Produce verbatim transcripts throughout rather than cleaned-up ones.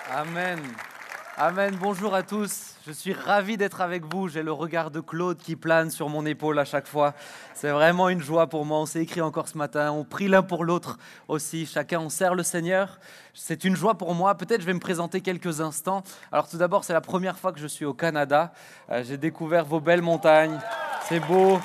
Amen. Amen. Bonjour à tous. Je suis ravi d'être avec vous. J'ai le regard de Claude qui plane sur mon épaule à chaque fois. C'est vraiment une joie pour moi. On s'est écrit encore ce matin. On prie l'un pour l'autre aussi. Chacun, on sert le Seigneur. C'est une joie pour moi. Peut-être je vais me présenter quelques instants. Alors tout d'abord, c'est la première fois que je suis au Canada. Euh, j'ai découvert vos belles montagnes. C'est beau.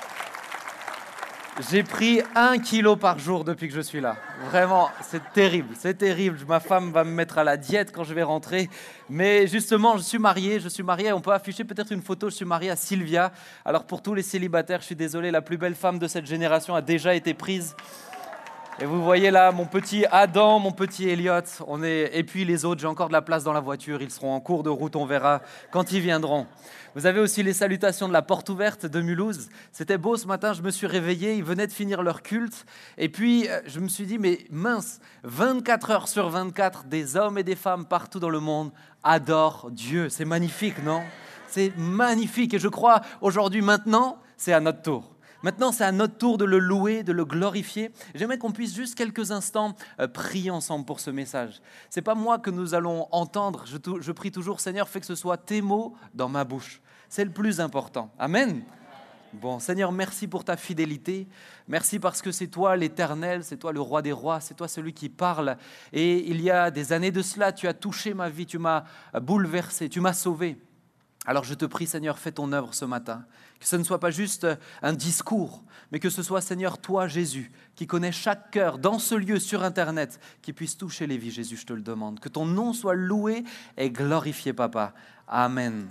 J'ai pris un kilo par jour depuis que je suis là. Vraiment, c'est terrible, c'est terrible. Ma femme va me mettre à la diète quand je vais rentrer. Mais justement, je suis marié, je suis marié. On peut afficher peut-être une photo, je suis marié à Sylvia. Alors pour tous les célibataires, je suis désolé, la plus belle femme de cette génération a déjà été prise. Et vous voyez là, mon petit Adam, mon petit Elliot, on est... et puis les autres, j'ai encore de la place dans la voiture. Ils seront en cours de route, on verra quand ils viendront. Vous avez aussi les salutations de la porte ouverte de Mulhouse. C'était beau ce matin, je me suis réveillé, ils venaient de finir leur culte. Et puis, je me suis dit, mais mince, vingt-quatre heures sur vingt-quatre, des hommes et des femmes partout dans le monde adorent Dieu. C'est magnifique, non ? C'est magnifique. Et je crois, aujourd'hui, maintenant, c'est à notre tour. Maintenant, c'est à notre tour de le louer, de le glorifier. J'aimerais qu'on puisse juste quelques instants euh, prier ensemble pour ce message. Ce n'est pas moi que nous allons entendre. Je, je prie toujours, Seigneur, fais que ce soit tes mots dans ma bouche. C'est le plus important. Amen. Bon, Seigneur, merci pour ta fidélité. Merci parce que c'est toi l'Éternel, c'est toi le roi des rois, c'est toi celui qui parle. Et il y a des années de cela, tu as touché ma vie, tu m'as bouleversé, tu m'as sauvé. Alors je te prie, Seigneur, fais ton œuvre ce matin. Que ce ne soit pas juste un discours, mais que ce soit, Seigneur, toi, Jésus, qui connais chaque cœur dans ce lieu sur Internet, qui puisse toucher les vies, Jésus, je te le demande. Que ton nom soit loué et glorifié, Papa. Amen.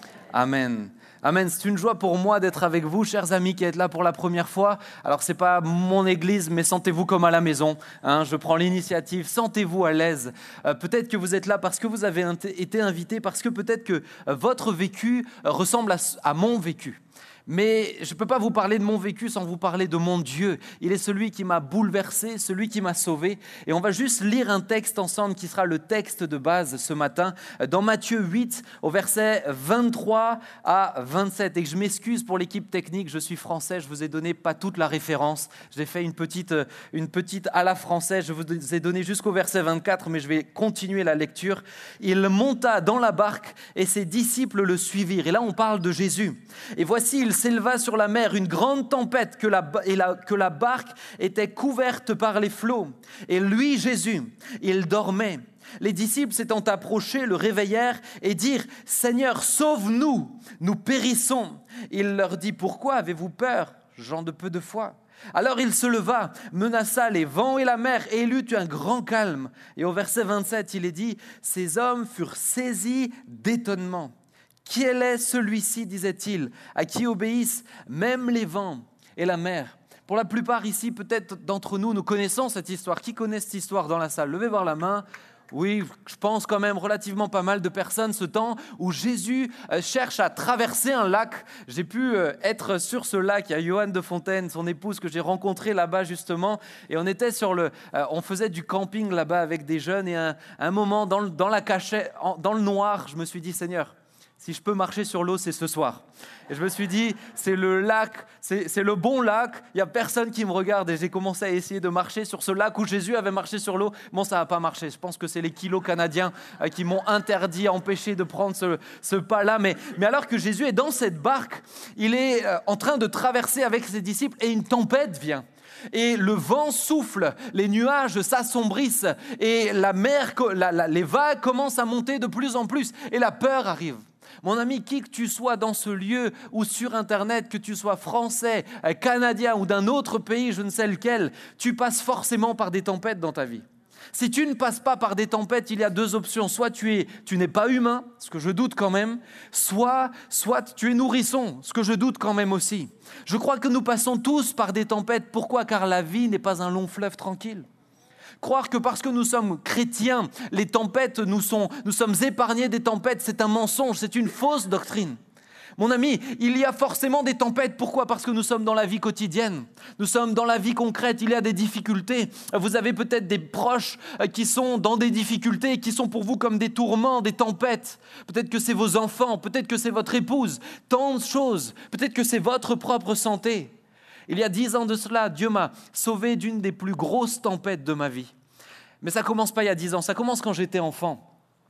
Amen. Amen. C'est une joie pour moi d'être avec vous, chers amis, qui êtes là pour la première fois. Alors, ce n'est pas mon église, mais sentez-vous comme à la maison. Hein, je prends l'initiative. Sentez-vous à l'aise. Euh, peut-être que vous êtes là parce que vous avez été invité, parce que peut-être que euh, votre vécu euh, ressemble à, à mon vécu. Mais je ne peux pas vous parler de mon vécu sans vous parler de mon Dieu. Il est celui qui m'a bouleversé, celui qui m'a sauvé. Et on va juste lire un texte ensemble qui sera le texte de base ce matin, dans Matthieu huit, au verset vingt-trois à vingt-sept. Et que je m'excuse pour l'équipe technique, je suis français, je ne vous ai donné pas toute la référence. J'ai fait une petite, une petite à la française, je vous ai donné jusqu'au verset vingt-quatre, mais je vais continuer la lecture. Il monta dans la barque et ses disciples le suivirent. Et là, on parle de Jésus. Et voici, il s'éleva sur la mer une grande tempête que la, et la, que la barque était couverte par les flots. Et lui, Jésus, il dormait. Les disciples s'étant approchés, le réveillèrent et dirent « Seigneur, sauve-nous, nous périssons !» Il leur dit « Pourquoi avez-vous peur, gens de peu de foi ?» Alors il se leva, menaça les vents et la mer et il eut un grand calme. Et au verset vingt-sept, il est dit « Ces hommes furent saisis d'étonnement. » « Quel est celui-ci, disait-il, à qui obéissent même les vents et la mer ?» Pour la plupart ici, peut-être d'entre nous, nous connaissons cette histoire. Qui connaît cette histoire dans la salle ? Levez voir la main. Oui, je pense quand même relativement pas mal de personnes, ce temps où Jésus cherche à traverser un lac. J'ai pu être sur ce lac, il y a Johan de Fontaine, son épouse, que j'ai rencontré là-bas justement, et on était sur le, on faisait du camping là-bas avec des jeunes, et à un moment, dans le, dans la cachette, dans le noir, je me suis dit, Seigneur, si je peux marcher sur l'eau, c'est ce soir. Et je me suis dit, c'est le lac, c'est, c'est le bon lac, il n'y a personne qui me regarde. Et j'ai commencé à essayer de marcher sur ce lac où Jésus avait marché sur l'eau. Bon, ça n'a pas marché. Je pense que c'est les kilos canadiens euh, qui m'ont interdit, empêché de prendre ce, ce pas-là. Mais, mais alors que Jésus est dans cette barque, il est euh, en train de traverser avec ses disciples et une tempête vient. Et le vent souffle, les nuages s'assombrissent et la mer, la, la, les vagues commencent à monter de plus en plus et la peur arrive. Mon ami, qui que tu sois dans ce lieu ou sur Internet, que tu sois français, canadien ou d'un autre pays, je ne sais lequel, tu passes forcément par des tempêtes dans ta vie. Si tu ne passes pas par des tempêtes, il y a deux options. Soit tu, es, tu n'es pas humain, ce que je doute quand même, soit, soit tu es nourrisson, ce que je doute quand même aussi. Je crois que nous passons tous par des tempêtes. Pourquoi ? Car la vie n'est pas un long fleuve tranquille. Croire que parce que nous sommes chrétiens, les tempêtes, nous, sont, nous sommes épargnés des tempêtes, c'est un mensonge, c'est une fausse doctrine. Mon ami, il y a forcément des tempêtes. Pourquoi ? Parce que nous sommes dans la vie quotidienne. Nous sommes dans la vie concrète. Il y a des difficultés. Vous avez peut-être des proches qui sont dans des difficultés, qui sont pour vous comme des tourments, des tempêtes. Peut-être que c'est vos enfants, peut-être que c'est votre épouse. Tant de choses. Peut-être que c'est votre propre santé. Il y a dix ans de cela, Dieu m'a sauvé d'une des plus grosses tempêtes de ma vie. Mais ça ne commence pas il y a dix ans, ça commence quand j'étais enfant.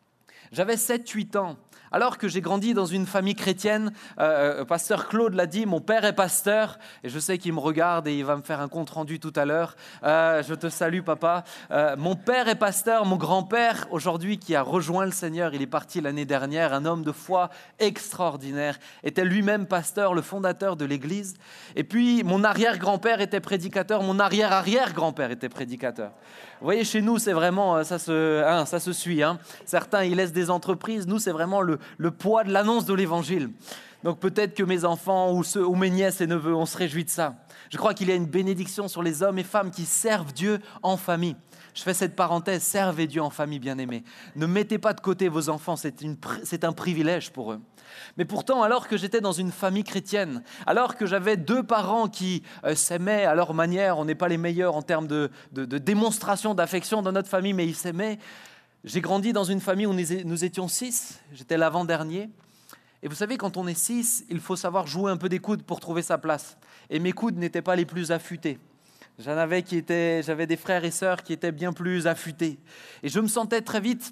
J'avais sept huit ans. Alors que j'ai grandi dans une famille chrétienne, euh, pasteur Claude l'a dit, mon père est pasteur, et je sais qu'il me regarde et il va me faire un compte rendu tout à l'heure. Euh, je te salue, papa. Euh, mon père est pasteur, mon grand-père, aujourd'hui, qui a rejoint le Seigneur, il est parti l'année dernière, un homme de foi extraordinaire, était lui-même pasteur, le fondateur de l'Église. Et puis, mon arrière-grand-père était prédicateur, mon arrière-arrière-grand-père était prédicateur. Vous voyez, chez nous, c'est vraiment, ça se, hein, ça se suit. Hein. Certains, ils laissent des entreprises. Nous, c'est vraiment le, le poids de l'annonce de l'Évangile. Donc peut-être que mes enfants ou, ceux, ou mes nièces et neveux, on se réjouit de ça. Je crois qu'il y a une bénédiction sur les hommes et femmes qui servent Dieu en famille. Je fais cette parenthèse, servez Dieu en famille, bien-aimés. Ne mettez pas de côté vos enfants, c'est, une, c'est un privilège pour eux. Mais pourtant, alors que j'étais dans une famille chrétienne, alors que j'avais deux parents qui euh, s'aimaient à leur manière, on n'est pas les meilleurs en termes de, de, de démonstration d'affection dans notre famille, mais ils s'aimaient. J'ai grandi dans une famille où nous étions six, j'étais l'avant-dernier. Et vous savez, quand on est six, il faut savoir jouer un peu des coudes pour trouver sa place. Et mes coudes n'étaient pas les plus affûtés. J'en avais qui étaient, j'avais des frères et sœurs qui étaient bien plus affûtés. Et je me sentais très vite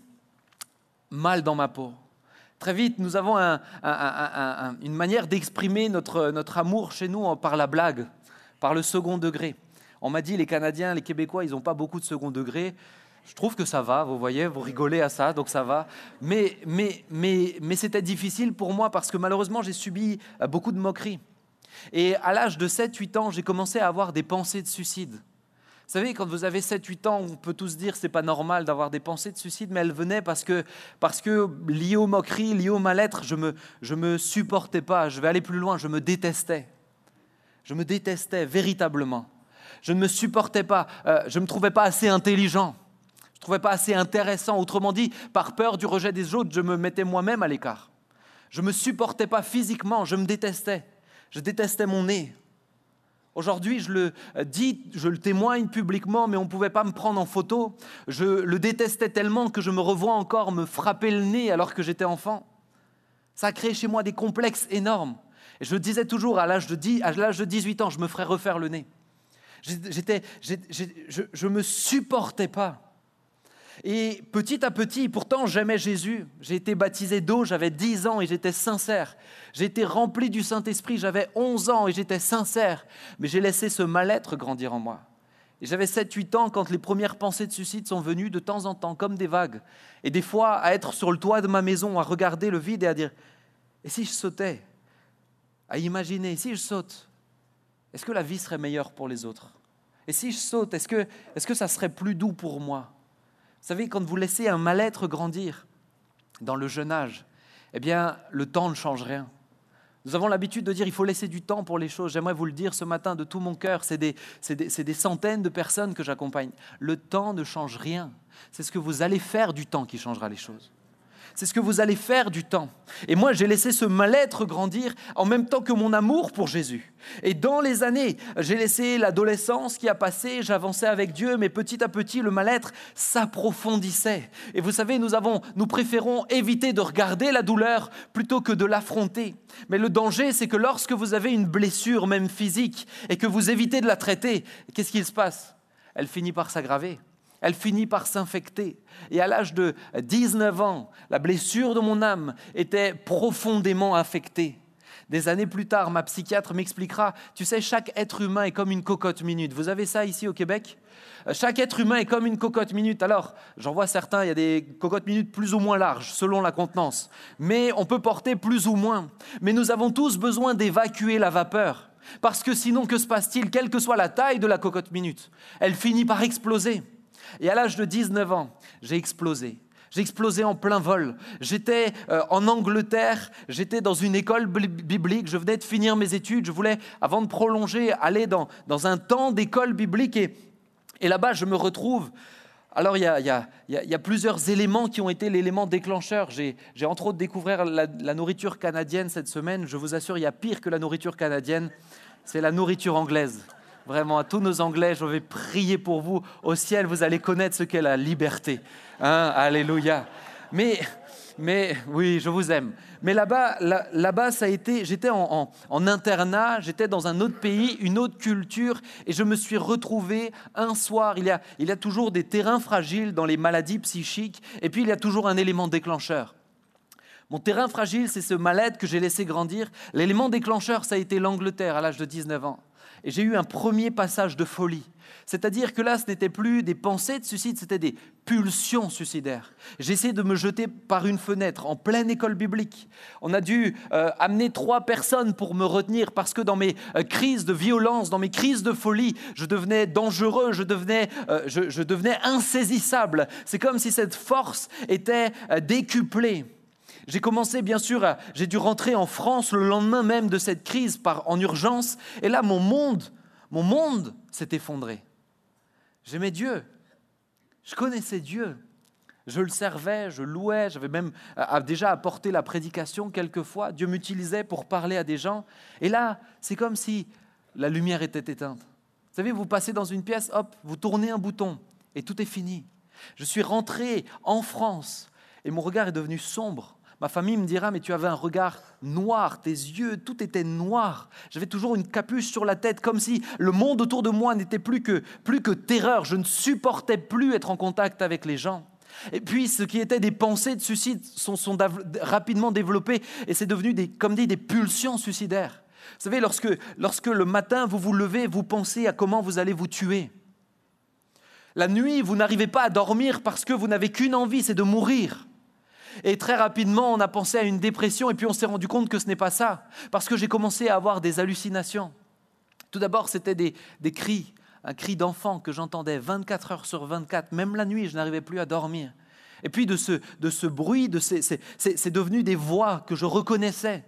mal dans ma peau. Très vite, nous avons un, un, un, un, une manière d'exprimer notre, notre amour chez nous par la blague, par le second degré. On m'a dit, les Canadiens, les Québécois, ils n'ont pas beaucoup de second degré. Je trouve que ça va, vous voyez, vous rigolez à ça, donc ça va. Mais, mais, mais, mais c'était difficile pour moi parce que malheureusement, j'ai subi beaucoup de moqueries. Et à l'âge de sept huit ans, j'ai commencé à avoir des pensées de suicide. Vous savez, quand vous avez sept huit ans, on peut tous dire que ce n'est pas normal d'avoir des pensées de suicide, mais elles venaient parce que, parce que liées aux moqueries, liées au mal-être, je ne me, je me supportais pas. Je vais aller plus loin, je me détestais. Je me détestais véritablement. Je ne me supportais pas, euh, je ne me trouvais pas assez intelligent. Je ne trouvais pas assez intéressant. Autrement dit, par peur du rejet des autres, je me mettais moi-même à l'écart. Je ne me supportais pas physiquement, je me détestais. Je détestais mon nez. Aujourd'hui, je le dis, je le témoigne publiquement, mais on ne pouvait pas me prendre en photo. Je le détestais tellement que je me revois encore me frapper le nez alors que j'étais enfant. Ça a créé chez moi des complexes énormes. Et je disais toujours, à l'âge de, dix, à l'âge de dix-huit ans, je me ferais refaire le nez. J'étais, j'étais, je ne me supportais pas. Et petit à petit, pourtant j'aimais Jésus. J'ai été baptisé d'eau, j'avais dix ans et j'étais sincère. J'ai été rempli du Saint-Esprit, j'avais onze ans et j'étais sincère. Mais j'ai laissé ce mal-être grandir en moi. Et j'avais sept huit ans quand les premières pensées de suicide sont venues de temps en temps, comme des vagues. Et des fois, à être sur le toit de ma maison, à regarder le vide et à dire « Et si je sautais ?» À imaginer « Et si je saute, est-ce que la vie serait meilleure pour les autres ? Et si je saute, est-ce que, est-ce que ça serait plus doux pour moi ?» Vous savez, quand vous laissez un mal-être grandir dans le jeune âge, eh bien, le temps ne change rien. Nous avons l'habitude de dire qu'il faut laisser du temps pour les choses. J'aimerais vous le dire ce matin de tout mon cœur. C'est des, c'est des, c'est des centaines de personnes que j'accompagne. Le temps ne change rien. C'est ce que vous allez faire du temps qui changera les choses. C'est ce que vous allez faire du temps. Et moi, j'ai laissé ce mal-être grandir en même temps que mon amour pour Jésus. Et dans les années, j'ai laissé l'adolescence qui a passé, j'avançais avec Dieu, mais petit à petit, le mal-être s'approfondissait. Et vous savez, nous, avons, nous préférons éviter de regarder la douleur plutôt que de l'affronter. Mais le danger, c'est que lorsque vous avez une blessure, même physique, et que vous évitez de la traiter, qu'est-ce qui se passe ? Elle finit par s'aggraver. Elle finit par s'infecter. Et à l'âge de dix-neuf ans, la blessure de mon âme était profondément infectée. Des années plus tard, ma psychiatre m'expliquera, tu sais, chaque être humain est comme une cocotte minute. Vous avez ça ici au Québec ? Chaque être humain est comme une cocotte minute. Alors, j'en vois certains, il y a des cocottes minutes plus ou moins larges, selon la contenance. Mais on peut porter plus ou moins. Mais nous avons tous besoin d'évacuer la vapeur. Parce que sinon, que se passe-t-il ? Quelle que soit la taille de la cocotte minute, elle finit par exploser. Et à l'âge de dix-neuf ans, j'ai explosé. J'ai explosé en plein vol. J'étais euh, en Angleterre, j'étais dans une école biblique, je venais de finir mes études, je voulais, avant de prolonger, aller dans, dans un temps d'école biblique. Et, et là-bas, je me retrouve... Alors, il y a, il y a, il y a plusieurs éléments qui ont été l'élément déclencheur. J'ai, j'ai entre autres découvert la, la nourriture canadienne cette semaine. Je vous assure, il y a pire que la nourriture canadienne, c'est la nourriture anglaise. Vraiment, à tous nos Anglais, je vais prier pour vous. Au ciel, vous allez connaître ce qu'est la liberté. Hein, alléluia. Mais, mais oui, je vous aime. Mais là-bas, là, là-bas, ça a été, j'étais en, en, en internat, j'étais dans un autre pays, une autre culture, et je me suis retrouvé un soir. Il y a, il y a toujours des terrains fragiles dans les maladies psychiques, et puis il y a toujours un élément déclencheur. Mon terrain fragile, c'est ce mal-être que j'ai laissé grandir. L'élément déclencheur, ça a été l'Angleterre à l'âge de dix-neuf ans. Et j'ai eu un premier passage de folie. C'est-à-dire que là, ce n'était plus des pensées de suicide, c'était des pulsions suicidaires. J'ai essayé de me jeter par une fenêtre en pleine école biblique. On a dû euh, amener trois personnes pour me retenir parce que dans mes euh, crises de violence, dans mes crises de folie, je devenais dangereux, je devenais, euh, je, je devenais insaisissable. C'est comme si cette force était euh, décuplée. J'ai commencé, bien sûr, à, j'ai dû rentrer en France le lendemain même de cette crise par, en urgence. Et là, mon monde, mon monde s'est effondré. J'aimais Dieu. Je connaissais Dieu. Je le servais, je louais. J'avais même euh, déjà apporté la prédication quelquefois. Dieu m'utilisait pour parler à des gens. Et là, c'est comme si la lumière était éteinte. Vous savez, vous passez dans une pièce, hop, vous tournez un bouton et tout est fini. Je suis rentré en France et mon regard est devenu sombre. Ma famille me dira, mais tu avais un regard noir, tes yeux, tout était noir. J'avais toujours une capuche sur la tête, comme si le monde autour de moi n'était plus que, plus que terreur. Je ne supportais plus être en contact avec les gens. Et puis, ce qui était des pensées de suicide sont, sont dav- rapidement développées et c'est devenu, des, comme dit, des pulsions suicidaires. Vous savez, lorsque, lorsque le matin, vous vous levez, vous pensez à comment vous allez vous tuer. La nuit, vous n'arrivez pas à dormir parce que vous n'avez qu'une envie, c'est de mourir. Et très rapidement, on a pensé à une dépression et puis on s'est rendu compte que ce n'est pas ça. Parce que j'ai commencé à avoir des hallucinations. Tout d'abord, c'était des, des cris, un cri d'enfant que j'entendais vingt-quatre heures sur vingt-quatre. Même la nuit, je n'arrivais plus à dormir. Et puis de ce, de ce bruit, de ces, c'est, c'est, c'est devenu des voix que je reconnaissais.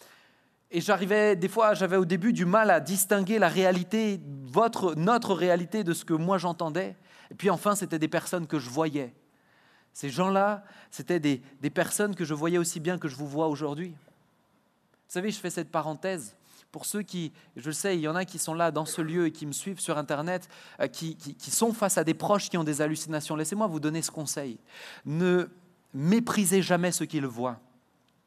Et j'arrivais, des fois, j'avais au début du mal à distinguer la réalité, votre, notre réalité de ce que moi j'entendais. Et puis enfin, c'était des personnes que je voyais. Ces gens-là, c'était des, des personnes que je voyais aussi bien que je vous vois aujourd'hui. Vous savez, je fais cette parenthèse. Pour ceux qui, je le sais, il y en a qui sont là dans ce lieu et qui me suivent sur Internet, euh, qui, qui, qui sont face à des proches qui ont des hallucinations. Laissez-moi vous donner ce conseil. Ne méprisez jamais ceux qui le voient. Pourquoi ?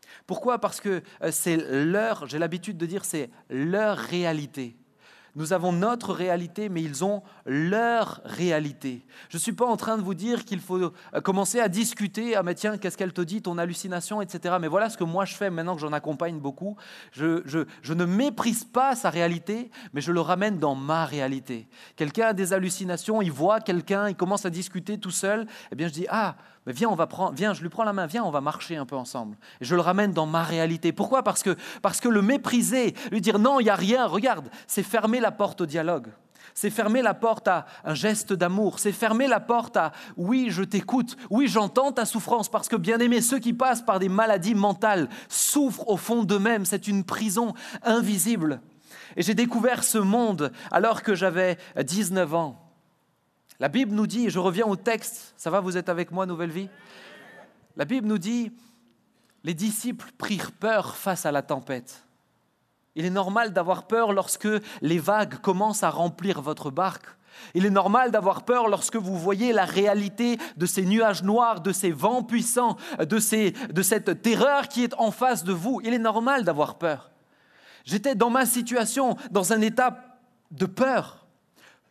Parce que euh, c'est leur, j'ai l'habitude de dire, c'est leur réalité. Nous avons notre réalité, mais ils ont leur réalité. Je ne suis pas en train de vous dire qu'il faut commencer à discuter, ah mais tiens, qu'est-ce qu'elle te dit, ton hallucination, et cetera. Mais voilà ce que moi je fais maintenant que j'en accompagne beaucoup. Je, je, je ne méprise pas sa réalité, mais je le ramène dans ma réalité. Quelqu'un a des hallucinations, il voit quelqu'un, il commence à discuter tout seul, eh bien je dis, ah, mais viens, on va prendre, viens, je lui prends la main, viens, on va marcher un peu ensemble. Et je le ramène dans ma réalité. Pourquoi ? Parce que, parce que le mépriser, lui dire non, il n'y a rien, regarde, c'est fermer la porte au dialogue. C'est fermer la porte à un geste d'amour. C'est fermer la porte à oui, je t'écoute, oui, j'entends ta souffrance. Parce que bien aimé, ceux qui passent par des maladies mentales souffrent au fond d'eux-mêmes. C'est une prison invisible. Et j'ai découvert ce monde alors que j'avais dix-neuf ans. La Bible nous dit, et je reviens au texte, ça va, vous êtes avec moi, Nouvelle Vie ? La Bible nous dit, les disciples prirent peur face à la tempête. Il est normal d'avoir peur lorsque les vagues commencent à remplir votre barque. Il est normal d'avoir peur lorsque vous voyez la réalité de ces nuages noirs, de ces vents puissants, de, ces, de cette terreur qui est en face de vous. Il est normal d'avoir peur. J'étais dans ma situation, dans un état de peur. Pourquoi ?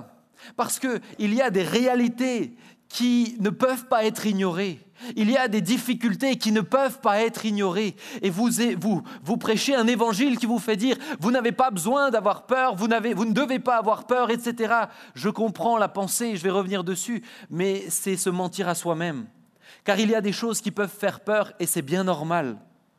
Parce qu'il y a des réalités qui ne peuvent pas être ignorées. Il y a des difficultés qui ne peuvent pas être ignorées. Et vous, vous, vous prêchez un évangile qui vous fait dire « vous n'avez pas besoin d'avoir peur, vous, n'avez, vous ne devez pas avoir peur, et cetera » Je comprends la pensée, je vais revenir dessus, mais c'est se mentir à soi-même. Car il y a des choses qui peuvent faire peur et c'est bien normal.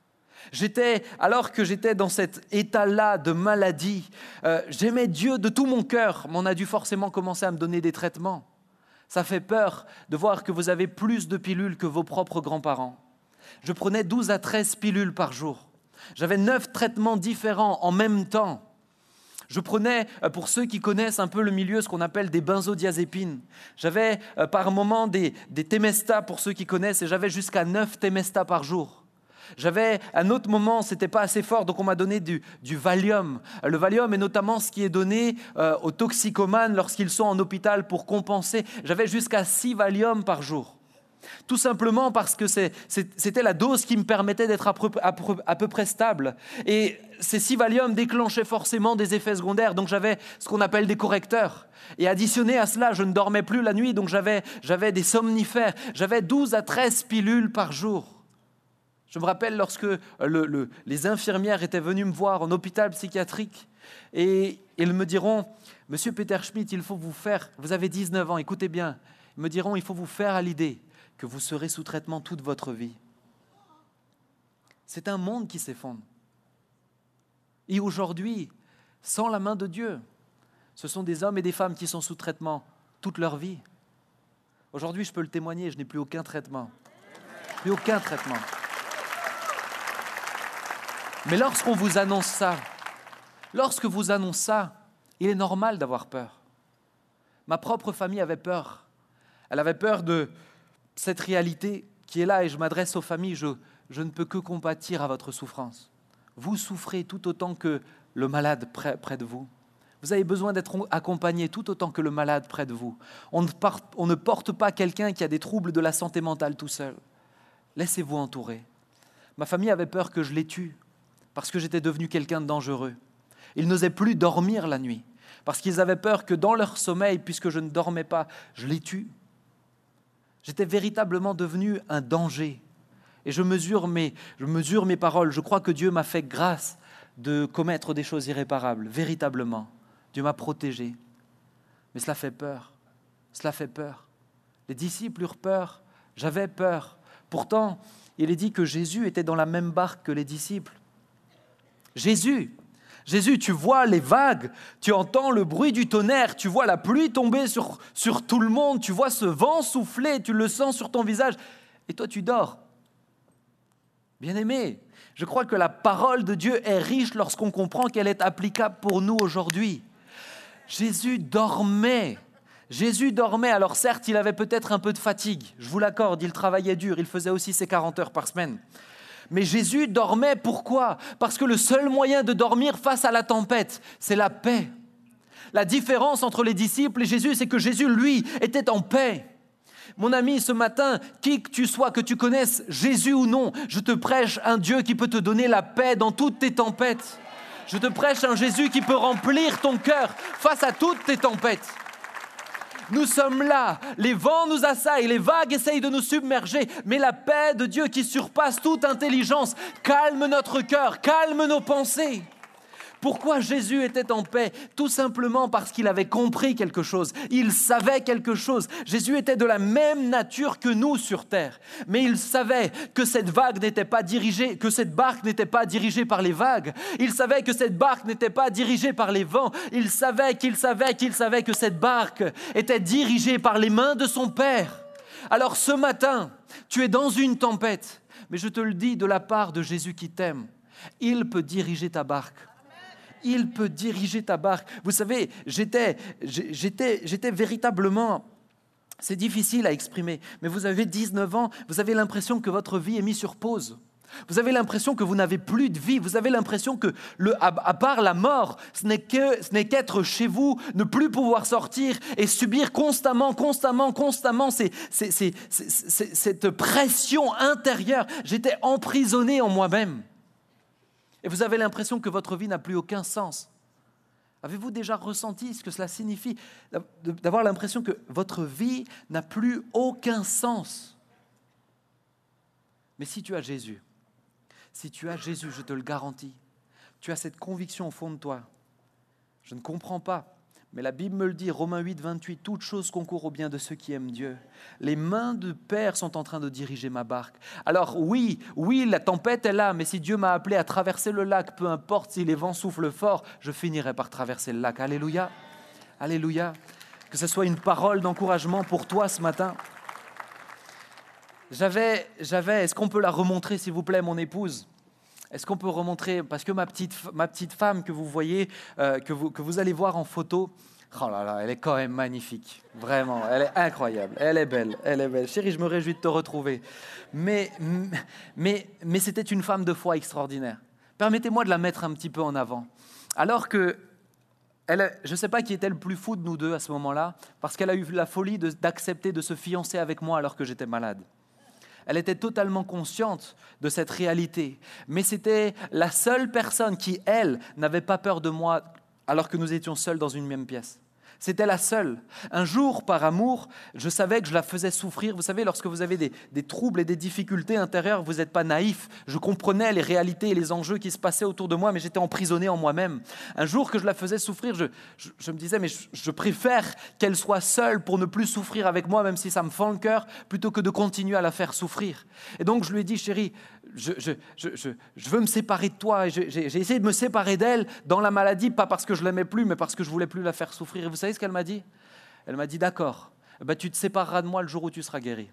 J'étais, alors que j'étais dans cet état-là de maladie, euh, j'aimais Dieu de tout mon cœur, mais on a dû forcément commencer à me donner des traitements. Ça fait peur de voir que vous avez plus de pilules que vos propres grands-parents. Je prenais douze à treize pilules par jour. J'avais neuf traitements différents en même temps. Je prenais, pour ceux qui connaissent un peu le milieu, ce qu'on appelle des benzodiazépines. J'avais euh, par moment des, des Temesta, pour ceux qui connaissent, et j'avais jusqu'à neuf Temesta par jour. J'avais un autre moment, ce n'était pas assez fort, donc on m'a donné du, du Valium. Le Valium est notamment ce qui est donné euh, aux toxicomanes lorsqu'ils sont en hôpital pour compenser. J'avais jusqu'à six Valium par jour. Tout simplement parce que c'est, c'est, c'était la dose qui me permettait d'être à peu, à, peu, à peu près stable. Et ces six Valium déclenchaient forcément des effets secondaires, donc j'avais ce qu'on appelle des correcteurs. Et additionné à cela, je ne dormais plus la nuit, donc j'avais, j'avais des somnifères. J'avais douze à treize pilules par jour. Je me rappelle lorsque le, le, les infirmières étaient venues me voir en hôpital psychiatrique et ils me diront « Monsieur Peter Schmidt, il faut vous faire, vous avez dix-neuf ans, écoutez bien, ils me diront « Il faut vous faire à l'idée que vous serez sous traitement toute votre vie. » C'est un monde qui s'effondre. Et aujourd'hui, sans la main de Dieu, ce sont des hommes et des femmes qui sont sous traitement toute leur vie. Aujourd'hui, je peux le témoigner, je n'ai plus aucun traitement. Plus aucun traitement. Mais lorsqu'on vous annonce ça, lorsque vous annonce ça, il est normal d'avoir peur. Ma propre famille avait peur. Elle avait peur de cette réalité qui est là et je m'adresse aux familles, je, je ne peux que compatir à votre souffrance. Vous souffrez tout autant que le malade près, près de vous. Vous avez besoin d'être accompagné tout autant que le malade près de vous. On ne, part, on ne porte pas quelqu'un qui a des troubles de la santé mentale tout seul. Laissez-vous entourer. Ma famille avait peur que je les tue parce que j'étais devenu quelqu'un de dangereux. Ils n'osaient plus dormir la nuit parce qu'ils avaient peur que dans leur sommeil, puisque je ne dormais pas, je les tue. J'étais véritablement devenu un danger. Et je mesure mes, je mesure mes paroles. Je crois que Dieu m'a fait grâce de commettre des choses irréparables, véritablement. Dieu m'a protégé. Mais cela fait peur. Cela fait peur. Les disciples eurent peur. J'avais peur. Pourtant, il est dit que Jésus était dans la même barque que les disciples. Jésus, Jésus, tu vois les vagues, tu entends le bruit du tonnerre, tu vois la pluie tomber sur, sur tout le monde, tu vois ce vent souffler, tu le sens sur ton visage, et toi tu dors. Bien-aimé, je crois que la parole de Dieu est riche lorsqu'on comprend qu'elle est applicable pour nous aujourd'hui. Jésus dormait. Jésus dormait. Alors certes, il avait peut-être un peu de fatigue. Je vous l'accorde, il travaillait dur. Il faisait aussi ses quarante heures par semaine. Mais Jésus dormait. Pourquoi ? Parce que le seul moyen de dormir face à la tempête, c'est la paix. La différence entre les disciples et Jésus, c'est que Jésus, lui, était en paix. Mon ami, ce matin, qui que tu sois, que tu connaisses Jésus ou non, je te prêche un Dieu qui peut te donner la paix dans toutes tes tempêtes. Je te prêche un Jésus qui peut remplir ton cœur face à toutes tes tempêtes. Nous sommes là, les vents nous assaillent, les vagues essayent de nous submerger, mais la paix de Dieu qui surpasse toute intelligence calme notre cœur, calme nos pensées. Pourquoi Jésus était en paix ? Tout simplement parce qu'il avait compris quelque chose. Il savait quelque chose. Jésus était de la même nature que nous sur terre. Mais il savait que cette vague n'était pas dirigée, que cette barque n'était pas dirigée par les vagues. Il savait que cette barque n'était pas dirigée par les vents. Il savait qu'il savait qu'il savait que cette barque était dirigée par les mains de son Père. Alors ce matin, tu es dans une tempête, mais je te le dis de la part de Jésus qui t'aime. Il peut diriger ta barque. Il peut diriger ta barque. Vous savez, j'étais, j'étais, j'étais véritablement... C'est difficile à exprimer, mais vous avez dix-neuf ans, vous avez l'impression que votre vie est mise sur pause. Vous avez l'impression que vous n'avez plus de vie. Vous avez l'impression que, le, à, à part la mort, ce n'est, que, ce n'est qu'être chez vous, ne plus pouvoir sortir et subir constamment, constamment, constamment ces, ces, ces, ces, ces, cette pression intérieure. J'étais emprisonné en moi-même. Et vous avez l'impression que votre vie n'a plus aucun sens. Avez-vous déjà ressenti ce que cela signifie d'avoir l'impression que votre vie n'a plus aucun sens ? Mais si tu as Jésus, si tu as Jésus, je te le garantis, tu as cette conviction au fond de toi. Je ne comprends pas, mais la Bible me le dit, Romains huit, vingt-huit, « Toute chose concourt au bien de ceux qui aiment Dieu. Les mains de Père sont en train de diriger ma barque. » Alors oui, oui, la tempête est là, mais si Dieu m'a appelé à traverser le lac, peu importe si les vents soufflent fort, je finirai par traverser le lac. Alléluia, alléluia. Que ce soit une parole d'encouragement pour toi ce matin. J'avais, j'avais, est-ce qu'on peut la remontrer s'il vous plaît, mon épouse ? Est-ce qu'on peut remontrer, parce que ma petite, ma petite femme que vous voyez, euh, que, vous, que vous allez voir en photo, oh là là, elle est quand même magnifique, vraiment, elle est incroyable, elle est belle, elle est belle. Chérie, je me réjouis de te retrouver. Mais, mais, mais c'était une femme de foi extraordinaire. Permettez-moi de la mettre un petit peu en avant. Alors que, elle, je ne sais pas qui était le plus fou de nous deux à ce moment-là, parce qu'elle a eu la folie de, d'accepter de se fiancer avec moi alors que j'étais malade. Elle était totalement consciente de cette réalité. Mais c'était la seule personne qui, elle, n'avait pas peur de moi alors que nous étions seuls dans une même pièce. C'était la seule. Un jour, par amour, je savais que je la faisais souffrir. Vous savez, lorsque vous avez des, des troubles et des difficultés intérieures, vous n'êtes pas naïf. Je comprenais les réalités et les enjeux qui se passaient autour de moi, mais j'étais emprisonné en moi-même. Un jour que je la faisais souffrir, je, je, je me disais, mais je, je préfère qu'elle soit seule pour ne plus souffrir avec moi, même si ça me fend le cœur, plutôt que de continuer à la faire souffrir. Et donc, je lui ai dit, chérie, je, je, je, je, je veux me séparer de toi. Et j'ai, j'ai essayé de me séparer d'elle dans la maladie, pas parce que je l'aimais plus, mais parce que je voulais plus la faire souffrir. Et vous savez ce qu'elle m'a dit ? Elle m'a dit, d'accord, eh ben, tu te sépareras de moi le jour où tu seras guéri.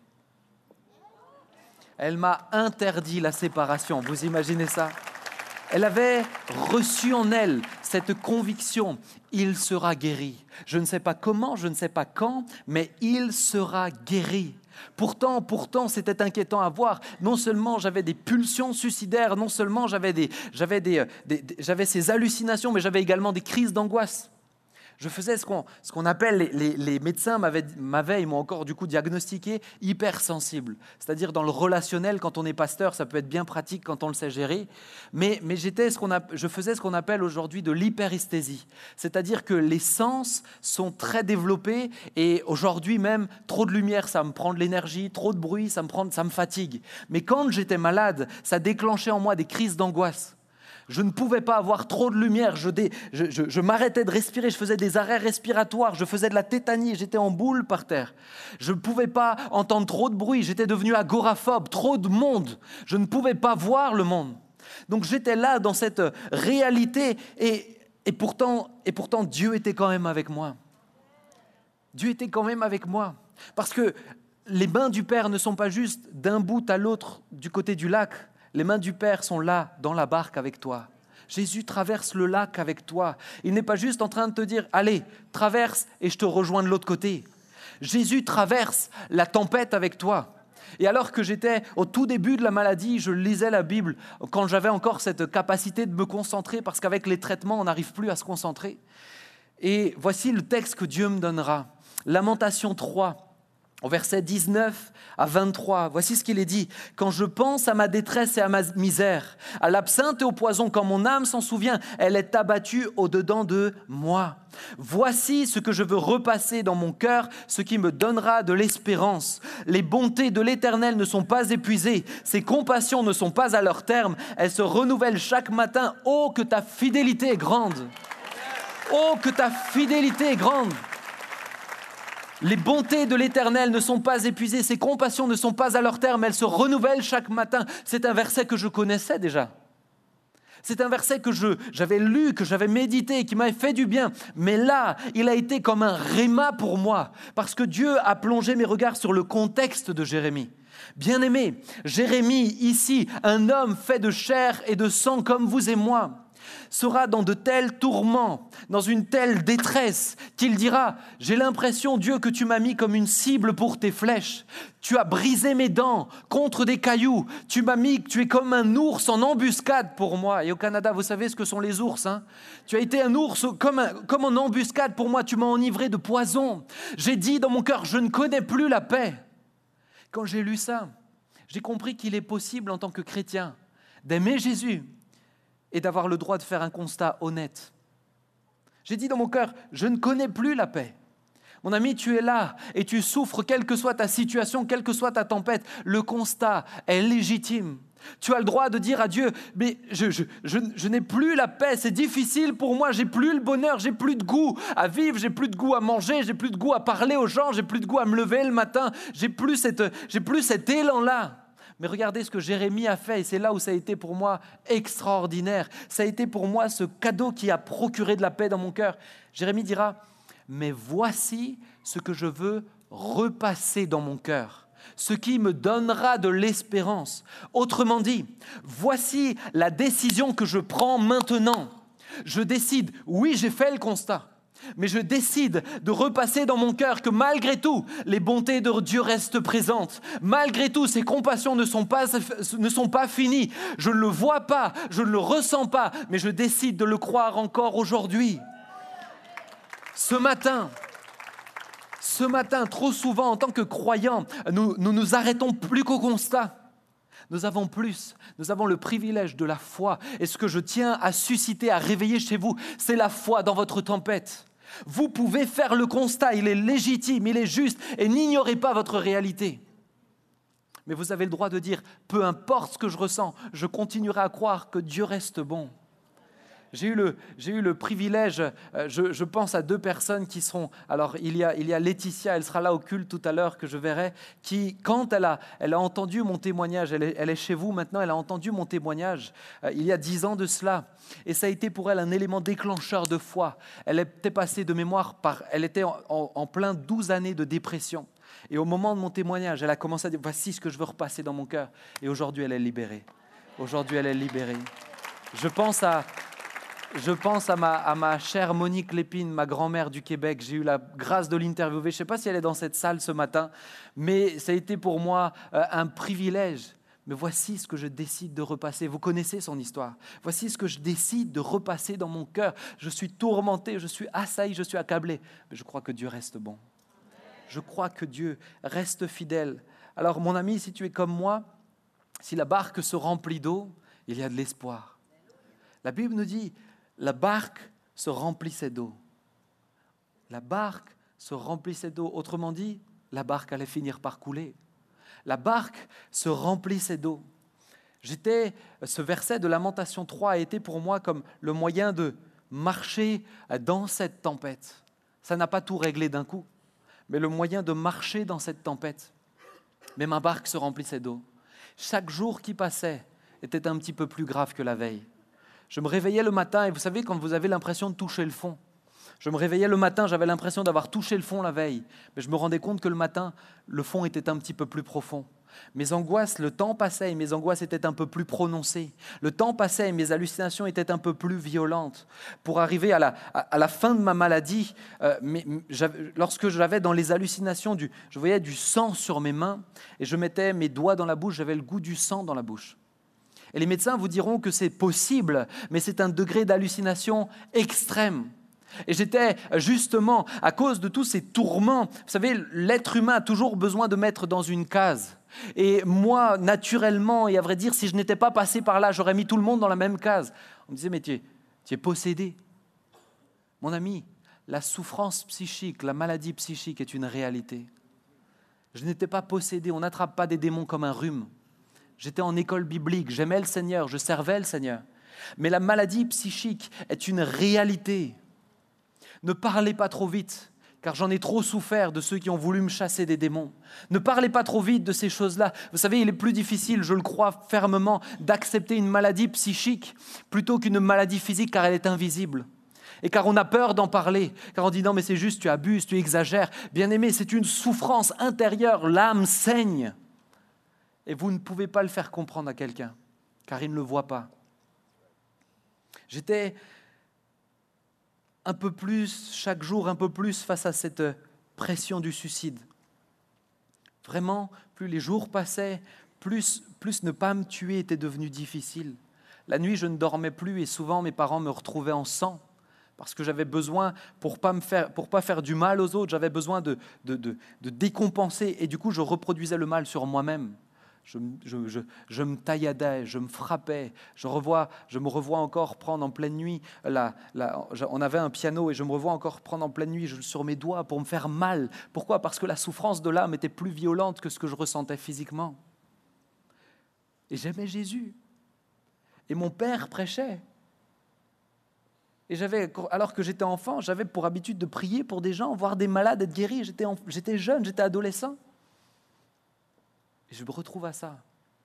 Elle m'a interdit la séparation, vous imaginez ça ? Elle avait reçu en elle cette conviction, il sera guéri. Je ne sais pas comment, je ne sais pas quand, mais il sera guéri. Pourtant, pourtant, c'était inquiétant à voir. Non seulement j'avais des pulsions suicidaires, non seulement j'avais, des, j'avais, des, des, des, j'avais ces hallucinations, mais j'avais également des crises d'angoisse. Je faisais ce qu'on, ce qu'on appelle, les, les, les médecins m'avaient, m'avaient, ils m'ont encore du coup diagnostiqué hypersensible. C'est-à-dire dans le relationnel, quand on est pasteur, ça peut être bien pratique quand on le sait gérer. Mais, mais j'étais ce qu'on a, je faisais ce qu'on appelle aujourd'hui de l'hyperesthésie. C'est-à-dire que les sens sont très développés et aujourd'hui même, trop de lumière, ça me prend de l'énergie, trop de bruit, ça me, prend, ça me fatigue. Mais quand j'étais malade, ça déclenchait en moi des crises d'angoisse. Je ne pouvais pas avoir trop de lumière, je, dé, je, je, je m'arrêtais de respirer, je faisais des arrêts respiratoires, je faisais de la tétanie, j'étais en boule par terre. Je ne pouvais pas entendre trop de bruit, j'étais devenu agoraphobe, trop de monde. Je ne pouvais pas voir le monde. Donc j'étais là dans cette réalité et, et, pourtant, et pourtant Dieu était quand même avec moi. Dieu était quand même avec moi. Parce que les mains du Père ne sont pas juste d'un bout à l'autre du côté du lac. Les mains du Père sont là, dans la barque avec toi. Jésus traverse le lac avec toi. Il n'est pas juste en train de te dire « Allez, traverse et je te rejoins de l'autre côté ». Jésus traverse la tempête avec toi. Et alors que j'étais au tout début de la maladie, je lisais la Bible quand j'avais encore cette capacité de me concentrer parce qu'avec les traitements, on n'arrive plus à se concentrer. Et voici le texte que Dieu me donnera. Lamentation trois. Au verset dix-neuf à vingt-trois, voici ce qu'il est dit. « Quand je pense à ma détresse et à ma misère, à l'absinthe et au poison, quand mon âme s'en souvient, elle est abattue au-dedans de moi. Voici ce que je veux repasser dans mon cœur, ce qui me donnera de l'espérance. Les bontés de l'Éternel ne sont pas épuisées, ses compassions ne sont pas à leur terme, elles se renouvellent chaque matin. Oh, que ta fidélité est grande! Oh, que ta fidélité est grande! Les bontés de l'Éternel ne sont pas épuisées, ses compassions ne sont pas à leur terme, elles se renouvellent chaque matin. » C'est un verset que je connaissais déjà. C'est un verset que je, j'avais lu, que j'avais médité, qui m'avait fait du bien. Mais là, il a été comme un rhéma pour moi, parce que Dieu a plongé mes regards sur le contexte de Jérémie. Bien-aimé, Jérémie, ici, un homme fait de chair et de sang comme vous et moi, sera dans de tels tourments, dans une telle détresse, qu'il dira « J'ai l'impression, Dieu, que tu m'as mis comme une cible pour tes flèches. Tu as brisé mes dents contre des cailloux. Tu m'as mis, tu es comme un ours en embuscade pour moi. » Et au Canada, vous savez ce que sont les ours, hein ? Tu as été un ours comme, un, comme en embuscade pour moi. Tu m'as enivré de poison. J'ai dit dans mon cœur « Je ne connais plus la paix. » Quand j'ai lu ça, j'ai compris qu'il est possible en tant que chrétien d'aimer Jésus et d'avoir le droit de faire un constat honnête. J'ai dit dans mon cœur, je ne connais plus la paix. Mon ami, tu es là et tu souffres, quelle que soit ta situation, quelle que soit ta tempête. Le constat est légitime. Tu as le droit de dire à Dieu, mais je, je, je, je n'ai plus la paix, c'est difficile pour moi, j'ai plus le bonheur, j'ai plus de goût à vivre, j'ai plus de goût à manger, j'ai plus de goût à parler aux gens, j'ai plus de goût à me lever le matin, j'ai plus cette, j'ai plus cet élan-là. Mais regardez ce que Jérémie a fait, et c'est là où ça a été pour moi extraordinaire. Ça a été pour moi ce cadeau qui a procuré de la paix dans mon cœur. Jérémie dira, mais voici ce que je veux repasser dans mon cœur, ce qui me donnera de l'espérance. Autrement dit, voici la décision que je prends maintenant. Je décide, oui, j'ai fait le constat. Mais je décide de repasser dans mon cœur que malgré tout, les bontés de Dieu restent présentes. Malgré tout, ses compassions ne sont pas, ne sont pas finies. Je ne le vois pas, je ne le ressens pas, mais je décide de le croire encore aujourd'hui. Ce matin, Ce matin, trop souvent, en tant que croyants, nous nous, nous arrêtons plus qu'au constat. Nous avons plus, nous avons le privilège de la foi. Et ce que je tiens à susciter, à réveiller chez vous, c'est la foi dans votre tempête. Vous pouvez faire le constat, il est légitime, il est juste, et n'ignorez pas votre réalité. Mais vous avez le droit de dire, peu importe ce que je ressens, je continuerai à croire que Dieu reste bon. J'ai eu le, j'ai eu le privilège, euh, je, je pense à deux personnes qui seront, alors il y a, il y a Laetitia, elle sera là au culte tout à l'heure que je verrai, qui quand elle a, elle a entendu mon témoignage, elle est, elle est chez vous maintenant, elle a entendu mon témoignage euh, il y a dix ans de cela, et ça a été pour elle un élément déclencheur de foi. Elle était passée de mémoire par, elle était en, en, en plein douze années de dépression. Et au moment de mon témoignage, elle a commencé à dire, voici ce que je veux repasser dans mon cœur. Et aujourd'hui, elle est libérée. Aujourd'hui, elle est libérée. Je pense à... Je pense à ma, à ma chère Monique Lépine, ma grand-mère du Québec. J'ai eu la grâce de l'interviewer. Je ne sais pas si elle est dans cette salle ce matin, mais ça a été pour moi euh, un privilège. Mais voici ce que je décide de repasser. Vous connaissez son histoire. Voici ce que je décide de repasser dans mon cœur. Je suis tourmenté, je suis assailli, je suis accablé. Mais je crois que Dieu reste bon. Je crois que Dieu reste fidèle. Alors mon ami, si tu es comme moi, si la barque se remplit d'eau, il y a de l'espoir. La Bible nous dit... La barque se remplissait d'eau. La barque se remplissait d'eau. Autrement dit, la barque allait finir par couler. La barque se remplissait d'eau. J'étais, ce verset de Lamentation trois a été pour moi comme le moyen de marcher dans cette tempête. Ça n'a pas tout réglé d'un coup, mais le moyen de marcher dans cette tempête. Mais ma barque se remplissait d'eau. Chaque jour qui passait était un petit peu plus grave que la veille. Je me réveillais le matin, et vous savez, quand vous avez l'impression de toucher le fond, je me réveillais le matin, j'avais l'impression d'avoir touché le fond la veille, mais je me rendais compte que le matin, le fond était un petit peu plus profond. Mes angoisses, le temps passait et mes angoisses étaient un peu plus prononcées. Le temps passait et mes hallucinations étaient un peu plus violentes. Pour arriver à la, à, à la fin de ma maladie, euh, mais, lorsque j'avais dans les hallucinations, du, je voyais du sang sur mes mains et je mettais mes doigts dans la bouche, j'avais le goût du sang dans la bouche. Et les médecins vous diront que c'est possible, mais c'est un degré d'hallucination extrême. Et j'étais justement, à cause de tous ces tourments, vous savez, l'être humain a toujours besoin de mettre dans une case. Et moi, naturellement, et à vrai dire, si je n'étais pas passé par là, j'aurais mis tout le monde dans la même case. On me disait, mais tu es, tu es possédé. Mon ami, la souffrance psychique, la maladie psychique est une réalité. Je n'étais pas possédé, on n'attrape pas des démons comme un rhume. J'étais en école biblique, j'aimais le Seigneur, je servais le Seigneur. Mais la maladie psychique est une réalité. Ne parlez pas trop vite, car j'en ai trop souffert de ceux qui ont voulu me chasser des démons. Ne parlez pas trop vite de ces choses-là. Vous savez, il est plus difficile, je le crois fermement, d'accepter une maladie psychique plutôt qu'une maladie physique, car elle est invisible. Et car on a peur d'en parler, car on dit non mais c'est juste, tu abuses, tu exagères. Bien-aimé, c'est une souffrance intérieure, l'âme saigne. Et vous ne pouvez pas le faire comprendre à quelqu'un, car il ne le voit pas. J'étais un peu plus, chaque jour un peu plus face à cette pression du suicide. Vraiment, plus les jours passaient, plus, plus ne pas me tuer était devenu difficile. La nuit, je ne dormais plus et souvent mes parents me retrouvaient en sang parce que j'avais besoin, pour pas me faire, pour pas faire du mal aux autres, j'avais besoin de, de, de, de décompenser et du coup, je reproduisais le mal sur moi-même. Je, je, je, je me tailladais, je me frappais, je, revois, je me revois encore prendre en pleine nuit, la, la, on avait un piano et je me revois encore prendre en pleine nuit sur mes doigts pour me faire mal. Pourquoi ? Parce que la souffrance de l'âme était plus violente que ce que je ressentais physiquement. Et j'aimais Jésus. Et mon père prêchait. Et j'avais, alors que j'étais enfant, j'avais pour habitude de prier pour des gens, voir des malades être guéris. J'étais, en, j'étais jeune, j'étais adolescent. Et je me retrouve à ça.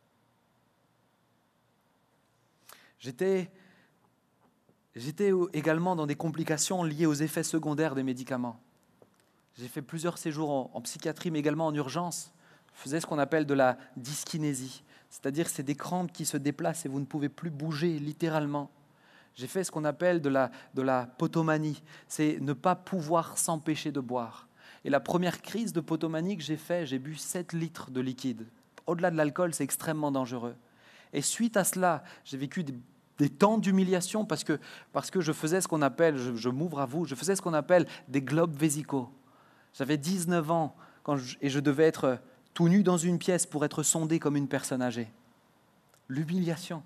J'étais, j'étais également dans des complications liées aux effets secondaires des médicaments. J'ai fait plusieurs séjours en, en psychiatrie, mais également en urgence. Je faisais ce qu'on appelle de la dyskinésie, c'est-à-dire c'est des crampes qui se déplacent et vous ne pouvez plus bouger, littéralement. J'ai fait ce qu'on appelle de la, de la potomanie, c'est ne pas pouvoir s'empêcher de boire. Et la première crise de potomanie que j'ai fait, j'ai bu sept litres de liquide. Au-delà de l'alcool, c'est extrêmement dangereux. Et suite à cela, j'ai vécu des, des temps d'humiliation parce que, parce que je faisais ce qu'on appelle, je, je m'ouvre à vous, je faisais ce qu'on appelle des globes vésicaux. J'avais dix-neuf ans quand je, et je devais être tout nu dans une pièce pour être sondé comme une personne âgée. L'humiliation.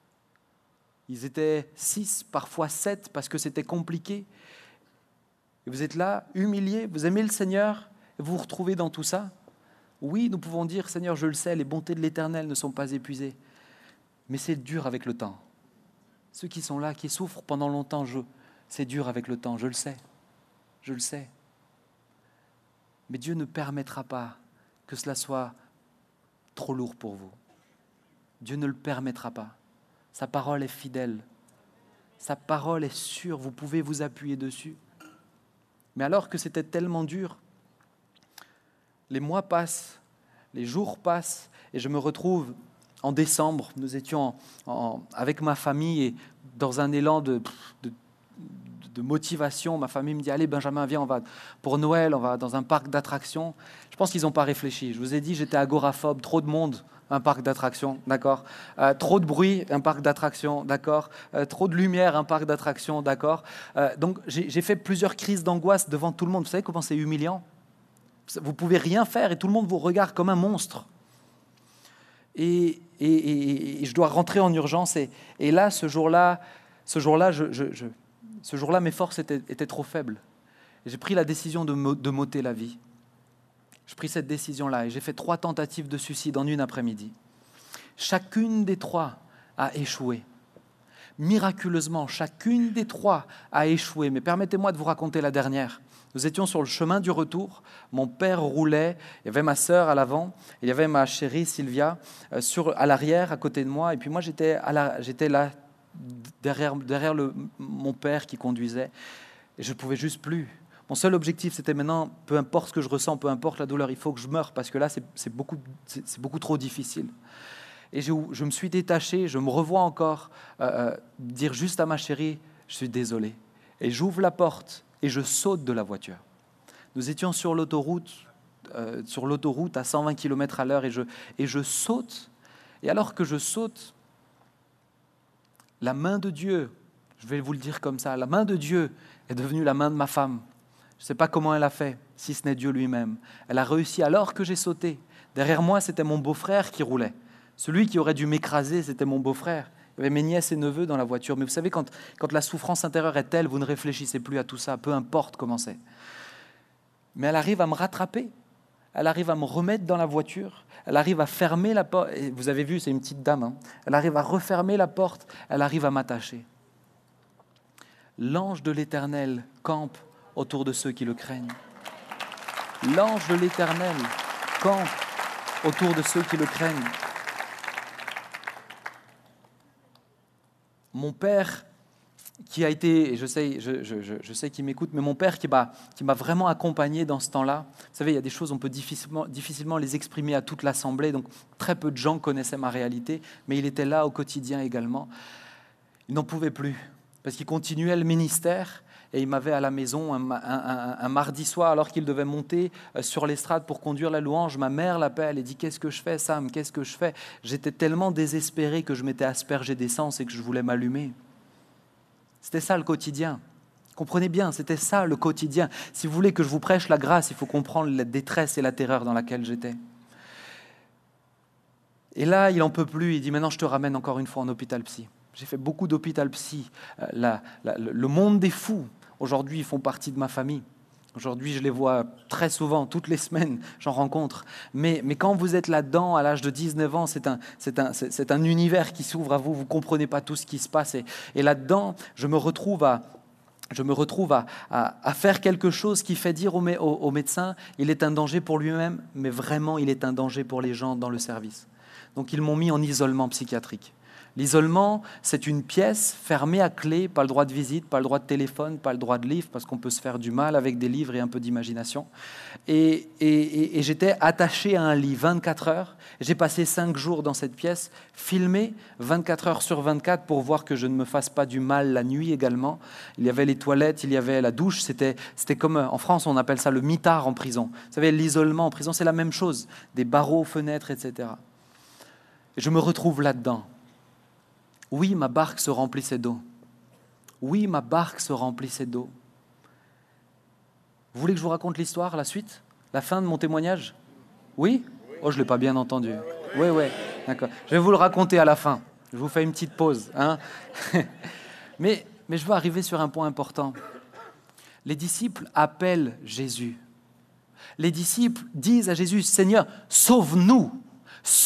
Ils étaient six, parfois sept, parce que c'était compliqué. Et vous êtes là, humiliés, vous aimez le Seigneur, et vous vous retrouvez dans tout ça. Oui, nous pouvons dire, Seigneur, je le sais, les bontés de l'Éternel ne sont pas épuisées. Mais c'est dur avec le temps. Ceux qui sont là, qui souffrent pendant longtemps, je, c'est dur avec le temps, je le sais. Je le sais. Mais Dieu ne permettra pas que cela soit trop lourd pour vous. Dieu ne le permettra pas. Sa parole est fidèle. Sa parole est sûre, vous pouvez vous appuyer dessus. Mais alors que c'était tellement dur, les mois passent, les jours passent, et je me retrouve en décembre. Nous étions en, en, avec ma famille et dans un élan de, de, de motivation. Ma famille me dit « Allez Benjamin, viens, on va pour Noël, on va dans un parc d'attractions. » Je pense qu'ils n'ont pas réfléchi. Je vous ai dit, j'étais agoraphobe, trop de monde, un parc d'attractions, d'accord. Euh, trop de bruit, un parc d'attractions, d'accord. Euh, trop de lumière, un parc d'attractions, d'accord. Euh, donc j'ai, j'ai fait plusieurs crises d'angoisse devant tout le monde. Vous savez comment c'est humiliant ? Vous ne pouvez rien faire et tout le monde vous regarde comme un monstre. Et, et, et, et je dois rentrer en urgence. Et, et là, ce jour-là, ce jour-là, je, je, je, ce jour-là mes forces étaient, étaient trop faibles. Et j'ai pris la décision de, me, de m'ôter la vie. J'ai pris cette décision-là et j'ai fait trois tentatives de suicide en une après-midi. Chacune des trois a échoué. Miraculeusement, chacune des trois a échoué. Mais permettez-moi de vous raconter la dernière. Nous étions sur le chemin du retour, mon père roulait, il y avait ma sœur à l'avant, il y avait ma chérie Sylvia euh, sur, à l'arrière, à côté de moi, et puis moi j'étais, à la, j'étais là, derrière, derrière le, mon père qui conduisait, et je ne pouvais juste plus. Mon seul objectif, c'était maintenant, peu importe ce que je ressens, peu importe la douleur, il faut que je meure, parce que là, c'est, c'est, beaucoup, c'est, c'est beaucoup trop difficile. Et je, je me suis détaché, je me revois encore euh, dire juste à ma chérie, je suis désolé. Et j'ouvre la porte, et je saute de la voiture. Nous étions sur l'autoroute, euh, sur l'autoroute à cent vingt kilomètres à l'heure et je, et je saute. Et alors que je saute, la main de Dieu, je vais vous le dire comme ça, la main de Dieu est devenue la main de ma femme. Je ne sais pas comment elle a fait, si ce n'est Dieu lui-même. Elle a réussi alors que j'ai sauté. Derrière moi, c'était mon beau-frère qui roulait. Celui qui aurait dû m'écraser, c'était mon beau-frère. Il y avait mes nièces et neveux dans la voiture. Mais vous savez, quand, quand la souffrance intérieure est telle, vous ne réfléchissez plus à tout ça, peu importe comment c'est. Mais elle arrive à me rattraper. Elle arrive à me remettre dans la voiture. Elle arrive à fermer la porte. Et vous avez vu, c'est une petite dame. Hein. Elle arrive à refermer la porte. Elle arrive à m'attacher. L'ange de l'Éternel campe autour de ceux qui le craignent. L'ange de l'Éternel campe autour de ceux qui le craignent. Mon père, qui a été, et je sais, je, je, je, je sais qu'il m'écoute, mais mon père qui m'a, qui m'a vraiment accompagné dans ce temps-là. Vous savez, il y a des choses, on peut difficilement, difficilement les exprimer à toute l'assemblée, donc très peu de gens connaissaient ma réalité, mais il était là au quotidien également. Il n'en pouvait plus, parce qu'il continuait le ministère, et il m'avait à la maison un, un, un, un mardi soir, alors qu'il devait monter sur l'estrade pour conduire la louange. Ma mère l'appelle et dit « Qu'est-ce que je fais, Sam ? Qu'est-ce que je fais ?» J'étais tellement désespéré que je m'étais aspergé d'essence et que je voulais m'allumer. C'était ça le quotidien. Comprenez bien, c'était ça le quotidien. Si vous voulez que je vous prêche la grâce, il faut comprendre la détresse et la terreur dans laquelle j'étais. Et là, il n'en peut plus. Il dit « Maintenant, je te ramène encore une fois en hôpital psy. » J'ai fait beaucoup d'hôpital psy. Euh, la, la, le monde des fous, aujourd'hui, ils font partie de ma famille. Aujourd'hui, je les vois très souvent, toutes les semaines, j'en rencontre. Mais, mais quand vous êtes là-dedans, à l'âge de dix-neuf ans, c'est un, c'est un, c'est, c'est un univers qui s'ouvre à vous. Vous ne comprenez pas tout ce qui se passe. Et, et là-dedans, je me retrouve à... Je me retrouve à, à, à faire quelque chose qui fait dire au, mé, au, au médecin, il est un danger pour lui-même, mais vraiment, il est un danger pour les gens dans le service. Donc, ils m'ont mis en isolement psychiatrique. L'isolement, c'est une pièce fermée à clé, pas le droit de visite, pas le droit de téléphone, pas le droit de livre, parce qu'on peut se faire du mal avec des livres et un peu d'imagination. Et, et, et, et j'étais attaché à un lit vingt-quatre heures. J'ai passé cinq jours dans cette pièce, filmé vingt-quatre heures sur vingt-quatre pour voir que je ne me fasse pas du mal la nuit également. Il y avait les toilettes, il y avait la douche. C'était, c'était comme, en France, on appelle ça le mitard en prison. Vous savez, l'isolement en prison, c'est la même chose. Des barreaux, fenêtres, et cetera. Et je me retrouve là-dedans. Oui, ma barque se remplissait d'eau. Oui, ma barque se remplissait d'eau. Vous voulez que je vous raconte l'histoire, la suite? La fin de mon témoignage? Oui? Oh, je ne l'ai pas bien entendu. Oui, oui, d'accord. Je vais vous le raconter à la fin. Je vous fais une petite pause. Hein. mais, mais je veux arriver sur un point important. Les disciples appellent Jésus. Les disciples disent à Jésus, « Seigneur, sauve-nous, sauve-nous ».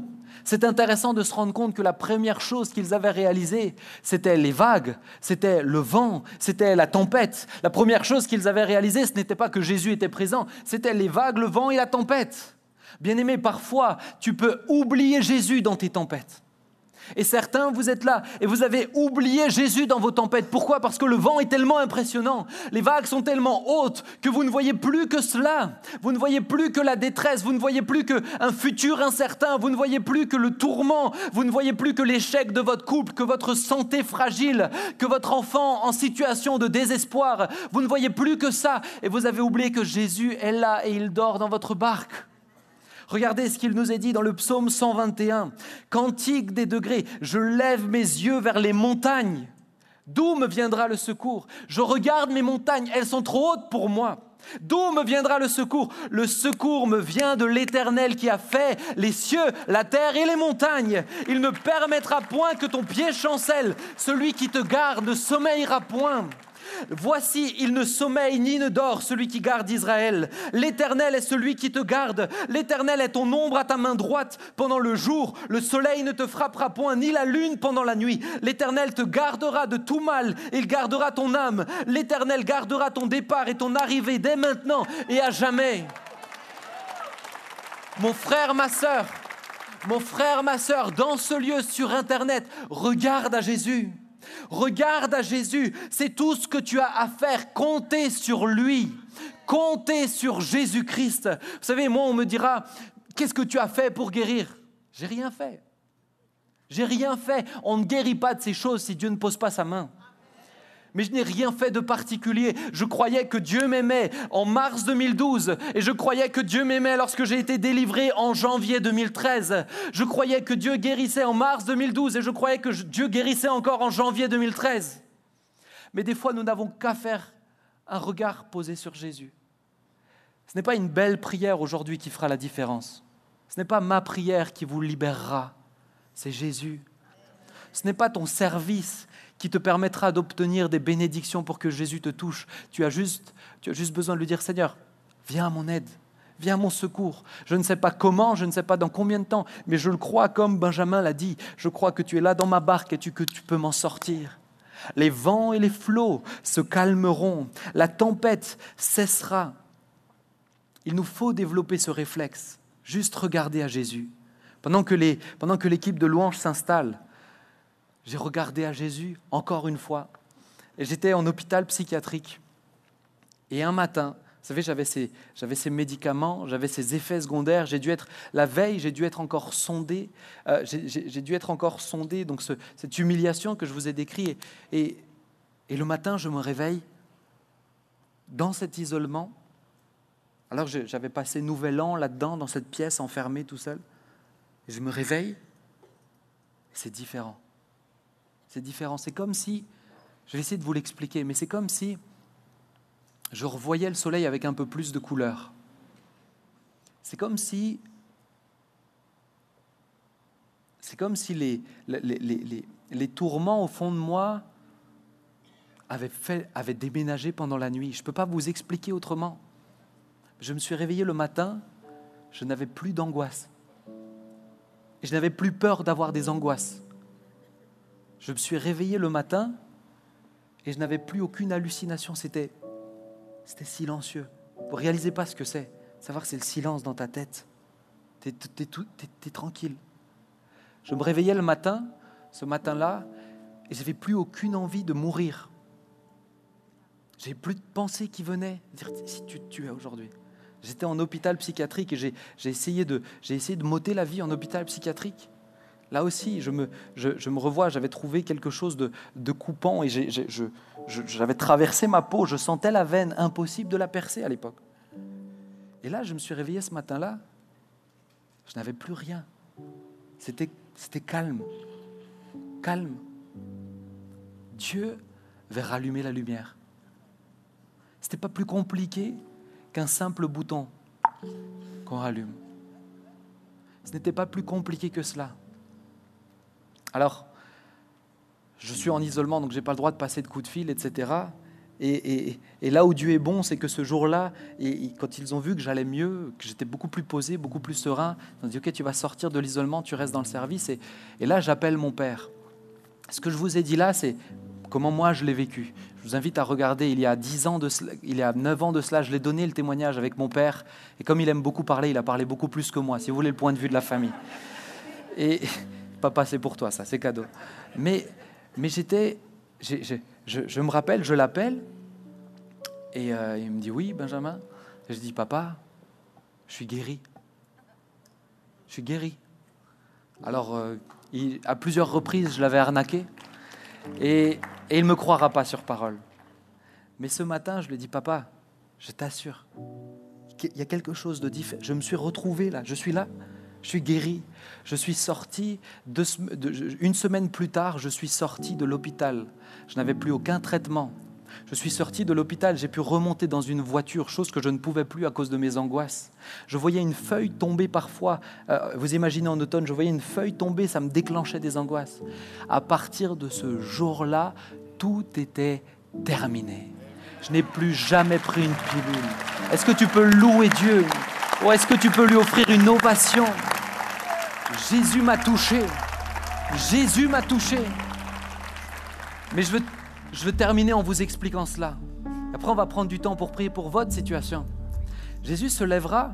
C'est intéressant de se rendre compte que la première chose qu'ils avaient réalisée, c'était les vagues, c'était le vent, c'était la tempête. La première chose qu'ils avaient réalisée, ce n'était pas que Jésus était présent, c'était les vagues, le vent et la tempête. Bien-aimé, parfois, tu peux oublier Jésus dans tes tempêtes. Et certains, vous êtes là et vous avez oublié Jésus dans vos tempêtes. Pourquoi? Parce que le vent est tellement impressionnant, les vagues sont tellement hautes que vous ne voyez plus que cela. Vous ne voyez plus que la détresse, vous ne voyez plus qu'un futur incertain, vous ne voyez plus que le tourment, vous ne voyez plus que l'échec de votre couple, que votre santé fragile, que votre enfant en situation de désespoir. Vous ne voyez plus que ça et vous avez oublié que Jésus est là et il dort dans votre barque. Regardez ce qu'il nous est dit dans le psaume cent vingt et un. Cantique des degrés, je lève mes yeux vers les montagnes. D'où me viendra le secours? Je regarde mes montagnes, elles sont trop hautes pour moi. D'où me viendra le secours? Le secours me vient de l'Éternel qui a fait les cieux, la terre et les montagnes. Il ne permettra point que ton pied chancelle. Celui qui te garde ne sommeillera point. Voici, il ne sommeille ni ne dort, celui qui garde Israël. L'Éternel est celui qui te garde. L'Éternel est ton ombre à ta main droite pendant le jour. Le soleil ne te frappera point, ni la lune pendant la nuit. L'Éternel te gardera de tout mal. Il gardera ton âme. L'Éternel gardera ton départ et ton arrivée dès maintenant et à jamais. Mon frère, ma sœur, mon frère, ma sœur, dans ce lieu sur Internet, regarde à Jésus. Regarde à Jésus, c'est tout ce que tu as à faire, compter sur lui, compter sur Jésus-Christ. Vous savez, moi on me dira, qu'est-ce que tu as fait pour guérir? J'ai rien fait, j'ai rien fait, on ne guérit pas de ces choses si Dieu ne pose pas sa main. Mais je n'ai rien fait de particulier. Je croyais que Dieu m'aimait en mars deux mille douze et je croyais que Dieu m'aimait lorsque j'ai été délivré en janvier deux mille treize. Je croyais que Dieu guérissait en mars deux mille douze et je croyais que Dieu guérissait encore en janvier deux mille treize. Mais des fois, nous n'avons qu'à faire un regard posé sur Jésus. Ce n'est pas une belle prière aujourd'hui qui fera la différence. Ce n'est pas ma prière qui vous libérera. C'est Jésus. Ce n'est pas ton service qui te permettra d'obtenir des bénédictions pour que Jésus te touche. Tu as juste, tu as juste besoin de lui dire, Seigneur, viens à mon aide, viens à mon secours. Je ne sais pas comment, je ne sais pas dans combien de temps, mais je le crois comme Benjamin l'a dit. Je crois que tu es là dans ma barque et tu, que tu peux m'en sortir. Les vents et les flots se calmeront, la tempête cessera. Il nous faut développer ce réflexe, juste regarder à Jésus. Pendant que, les, pendant que l'équipe de louanges s'installe, j'ai regardé à Jésus encore une fois et j'étais en hôpital psychiatrique. Et un matin, vous savez, j'avais ces, j'avais ces médicaments, j'avais ces effets secondaires. J'ai dû être, la veille, j'ai dû être encore sondé. Euh, j'ai, j'ai, j'ai dû être encore sondé, donc ce, cette humiliation que je vous ai décrite. Et, et, et le matin, je me réveille dans cet isolement. Alors j'avais passé Nouvel An là-dedans, dans cette pièce, enfermée tout seul. Et je me réveille, c'est différent. C'est différent. C'est comme si, je vais essayer de vous l'expliquer, mais c'est comme si je revoyais le soleil avec un peu plus de couleur. C'est comme si, c'est comme si les, les, les, les, les tourments au fond de moi avaient, fait, avaient déménagé pendant la nuit. Je ne peux pas vous expliquer autrement. Je me suis réveillé le matin, je n'avais plus d'angoisse. Et je n'avais plus peur d'avoir des angoisses. Je me suis réveillé le matin et je n'avais plus aucune hallucination. C'était, c'était silencieux. Vous ne réalisez pas ce que c'est. Savoir que c'est le silence dans ta tête. Tu es tranquille. Je me réveillais le matin, ce matin-là, et je n'avais plus aucune envie de mourir. Je n'avais plus de pensée qui venait dire si tu te tuais aujourd'hui. J'étais en hôpital psychiatrique et j'ai, j'ai, essayé de, j'ai essayé de m'ôter la vie en hôpital psychiatrique. Là aussi, je me, je, je me revois, j'avais trouvé quelque chose de, de coupant et j'ai, j'ai, je, je, j'avais traversé ma peau, je sentais la veine, impossible de la percer à l'époque. Et là, je me suis réveillé ce matin-là, je n'avais plus rien. C'était, c'était calme, calme. Dieu va rallumer la lumière. Ce n'était pas plus compliqué qu'un simple bouton qu'on rallume. Ce n'était pas plus compliqué que cela. Alors, je suis en isolement, donc je n'ai pas le droit de passer de coups de fil, et cetera. Et, et, et là où Dieu est bon, c'est que ce jour-là, et, et quand ils ont vu que j'allais mieux, que j'étais beaucoup plus posé, beaucoup plus serein, ils ont dit « Ok, tu vas sortir de l'isolement, tu restes dans le service. » Et, et là, j'appelle mon père. Ce que je vous ai dit là, c'est comment moi je l'ai vécu. Je vous invite à regarder, il y a dix ans de cela, il y a neuf ans de cela, je l'ai donné le témoignage avec mon père. Et comme il aime beaucoup parler, il a parlé beaucoup plus que moi, si vous voulez le point de vue de la famille. Et papa, c'est pour toi, ça, c'est cadeau. Mais, mais j'étais, j'ai, j'ai, je, je me rappelle, je l'appelle, et euh, il me dit, oui, Benjamin. Et je dis, papa, je suis guéri. Je suis guéri. Alors, euh, il, à plusieurs reprises, je l'avais arnaqué, et, et il ne me croira pas sur parole. Mais ce matin, je lui ai dit, papa, je t'assure, il y a quelque chose de différent. Je me suis retrouvé là, je suis là. Je suis guéri. Je suis sorti, de, de, une semaine plus tard, je suis sorti de l'hôpital. Je n'avais plus aucun traitement. Je suis sorti de l'hôpital, j'ai pu remonter dans une voiture, chose que je ne pouvais plus à cause de mes angoisses. Je voyais une feuille tomber parfois. Euh, vous imaginez en automne, je voyais une feuille tomber, ça me déclenchait des angoisses. À partir de ce jour-là, tout était terminé. Je n'ai plus jamais pris une pilule. Est-ce que tu peux louer Dieu ? Ou est-ce que tu peux lui offrir une ovation ? Jésus m'a touché. Jésus m'a touché. Mais je veux, je veux terminer en vous expliquant cela. Après, on va prendre du temps pour prier pour votre situation. Jésus se lèvera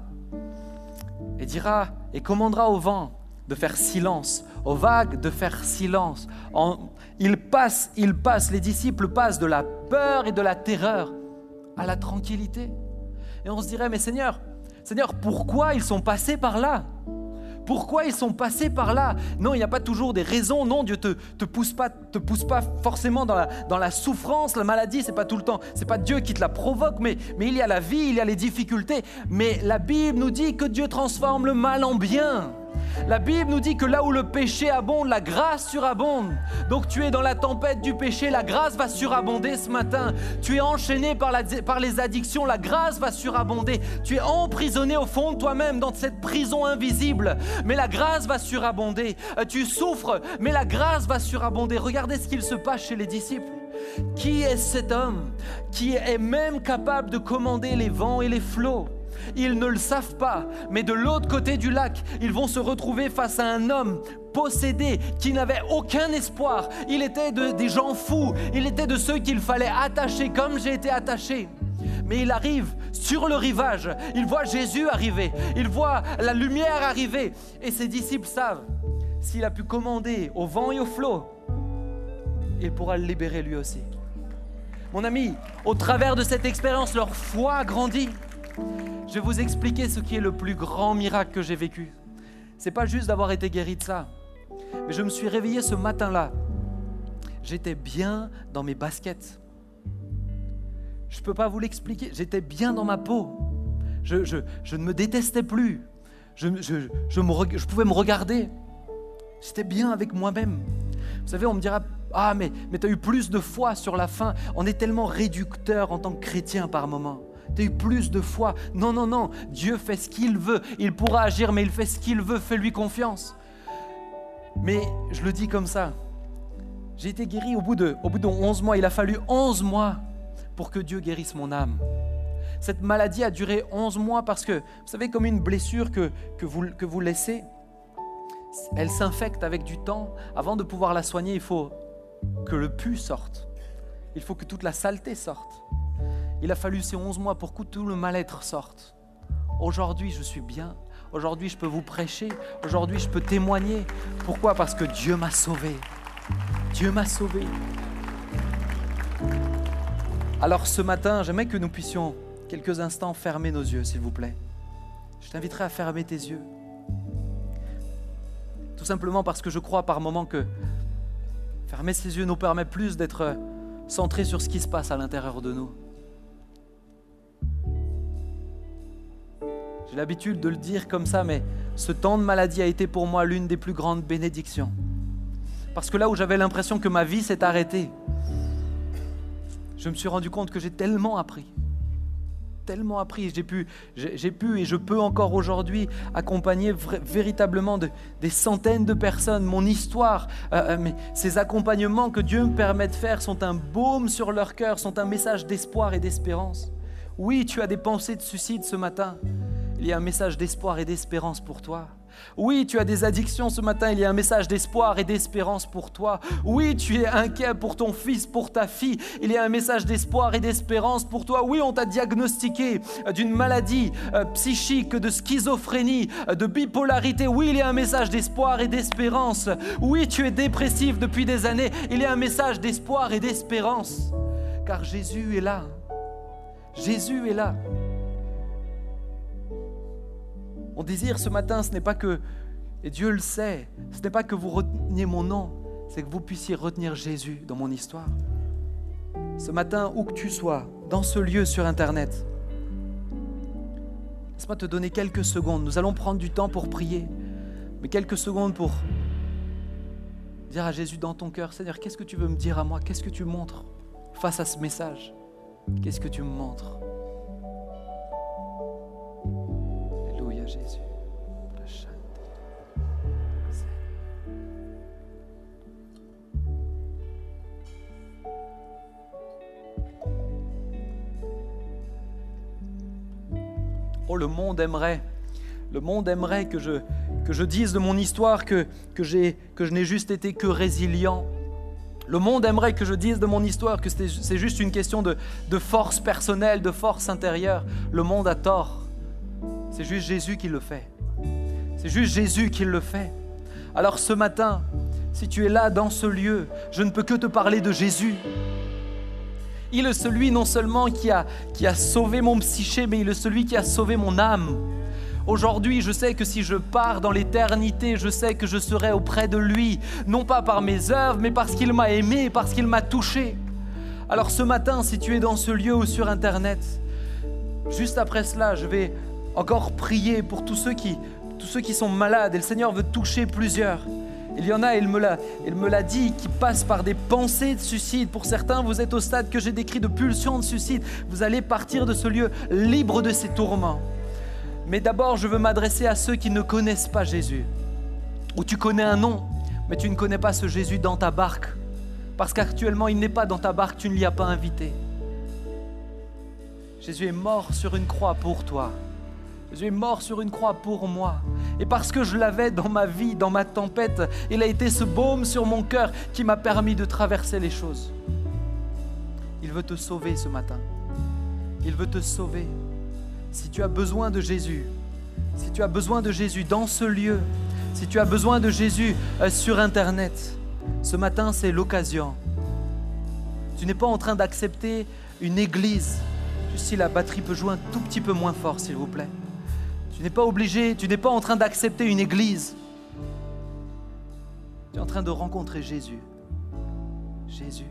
et dira, et commandera au vent de faire silence, aux vagues de faire silence. En, il passe, il passe, les disciples passent de la peur et de la terreur à la tranquillité. Et on se dirait, mais Seigneur, Seigneur, pourquoi ils sont passés par là ? Pourquoi ils sont passés par là ? Non, il n'y a pas toujours des raisons. Non, Dieu ne te, te, pousse pas, te pousse pas forcément dans la, dans la souffrance, la maladie, ce n'est pas tout le temps. Ce n'est pas Dieu qui te la provoque, mais, mais il y a la vie, il y a les difficultés. Mais la Bible nous dit que Dieu transforme le mal en bien. La Bible nous dit que là où le péché abonde, la grâce surabonde. Donc tu es dans la tempête du péché, la grâce va surabonder ce matin. Tu es enchaîné par, la, par les addictions, la grâce va surabonder. Tu es emprisonné au fond de toi-même dans cette prison invisible, mais la grâce va surabonder. Tu souffres, mais la grâce va surabonder. Regardez ce qu'il se passe chez les disciples. Qui est cet homme qui est même capable de commander les vents et les flots ? Ils ne le savent pas, mais de l'autre côté du lac, ils vont se retrouver face à un homme possédé qui n'avait aucun espoir. Il était de, des gens fous, il était de ceux qu'il fallait attacher comme j'ai été attaché. Mais il arrive sur le rivage, il voit Jésus arriver, il voit la lumière arriver. Et ses disciples savent, s'il a pu commander au vent et au flot, il pourra le libérer lui aussi. Mon ami, au travers de cette expérience, leur foi grandit. Je vais vous expliquer ce qui est le plus grand miracle que j'ai vécu. Ce n'est pas juste d'avoir été guéri de ça. Mais je me suis réveillé ce matin-là. J'étais bien dans mes baskets. Je ne peux pas vous l'expliquer. J'étais bien dans ma peau. Je, je, je ne me détestais plus. Je, je, je, me, je pouvais me regarder. J'étais bien avec moi-même. Vous savez, on me dira « Ah, mais, mais tu as eu plus de foi sur la fin. » On est tellement réducteur en tant que chrétien par moment. Tu as eu plus de foi. Non, non, non. Dieu fait ce qu'il veut. Il pourra agir, mais il fait ce qu'il veut. Fais-lui confiance. Mais je le dis comme ça. J'ai été guéri au bout de, au bout de onze mois. Il a fallu onze mois pour que Dieu guérisse mon âme. Cette maladie a duré onze mois parce que, vous savez, comme une blessure que, que, vous, que vous laissez, elle s'infecte avec du temps. Avant de pouvoir la soigner, il faut que le pus sorte. Il faut que toute la saleté sorte. Il a fallu ces onze mois pour que tout le mal-être sorte. Aujourd'hui, je suis bien. Aujourd'hui, je peux vous prêcher. Aujourd'hui, je peux témoigner. Pourquoi ? Parce que Dieu m'a sauvé. Dieu m'a sauvé. Alors ce matin, j'aimerais que nous puissions quelques instants fermer nos yeux, s'il vous plaît. Je t'inviterai à fermer tes yeux. Tout simplement parce que je crois par moments que fermer ses yeux nous permet plus d'être centrés sur ce qui se passe à l'intérieur de nous. J'ai l'habitude de le dire comme ça, mais ce temps de maladie a été pour moi l'une des plus grandes bénédictions. Parce que là où j'avais l'impression que ma vie s'est arrêtée, je me suis rendu compte que j'ai tellement appris. tellement appris. J'ai pu, j'ai, j'ai pu et je peux encore aujourd'hui accompagner vra- véritablement de, des centaines de personnes. Mon histoire, euh, mais ces accompagnements que Dieu me permet de faire sont un baume sur leur cœur, sont un message d'espoir et d'espérance. Oui, tu as des pensées de suicide ce matin. Il y a un message d'espoir et d'espérance pour toi. Oui, tu as des addictions ce matin, il y a un message d'espoir et d'espérance pour toi. Oui, tu es inquiet pour ton fils, pour ta fille, il y a un message d'espoir et d'espérance pour toi. Oui, on t'a diagnostiqué d'une maladie euh, psychique, de schizophrénie, euh, de bipolarité. Oui, il y a un message d'espoir et d'espérance. Oui, tu es dépressif depuis des années, il y a un message d'espoir et d'espérance. Car Jésus est là. Jésus est là. Mon désir ce matin, ce n'est pas que, et Dieu le sait, ce n'est pas que vous reteniez mon nom, c'est que vous puissiez retenir Jésus dans mon histoire. Ce matin, où que tu sois, dans ce lieu sur Internet, laisse-moi te donner quelques secondes. Nous allons prendre du temps pour prier, mais quelques secondes pour dire à Jésus dans ton cœur, Seigneur, qu'est-ce que tu veux me dire à moi? Qu'est-ce que tu montres face à ce message? Qu'est-ce que tu me montres? Alléluia Jésus. Oh, le monde aimerait, le monde aimerait que je, que je dise de mon histoire que, que, j'ai, que je n'ai juste été que résilient. Le monde aimerait que je dise de mon histoire que c'est, c'est juste une question de, de force personnelle, de force intérieure. Le monde a tort. C'est juste Jésus qui le fait. C'est juste Jésus qui le fait. Alors ce matin, si tu es là dans ce lieu, je ne peux que te parler de Jésus. Il est celui non seulement qui a, qui a sauvé mon psyché, mais il est celui qui a sauvé mon âme. Aujourd'hui, je sais que si je pars dans l'éternité, je sais que je serai auprès de lui, non pas par mes œuvres, mais parce qu'il m'a aimé, parce qu'il m'a touché. Alors ce matin, si tu es dans ce lieu ou sur Internet, juste après cela, je vais encore prier pour tous ceux qui, tous ceux qui sont malades, et le Seigneur veut toucher plusieurs. Il y en a, il me l'a, il me l'a dit, qui passent par des pensées de suicide. Pour certains, vous êtes au stade que j'ai décrit de pulsion de suicide. Vous allez partir de ce lieu libre de ces tourments. Mais d'abord, je veux m'adresser à ceux qui ne connaissent pas Jésus. Ou tu connais un nom, mais tu ne connais pas ce Jésus dans ta barque. Parce qu'actuellement, il n'est pas dans ta barque, tu ne l'y as pas invité. Jésus est mort sur une croix pour toi. Jésus est mort sur une croix pour moi. Et parce que je l'avais dans ma vie, dans ma tempête, il a été ce baume sur mon cœur qui m'a permis de traverser les choses. Il veut te sauver ce matin. Il veut te sauver. Si tu as besoin de Jésus, si tu as besoin de Jésus dans ce lieu, si tu as besoin de Jésus euh, sur Internet, ce matin, c'est l'occasion. Tu n'es pas en train d'accepter une église. Juste si la batterie peut jouer un tout petit peu moins fort, s'il vous plaît. Tu n'es pas obligé, tu n'es pas en train d'accepter une église. Tu es en train de rencontrer Jésus. Jésus.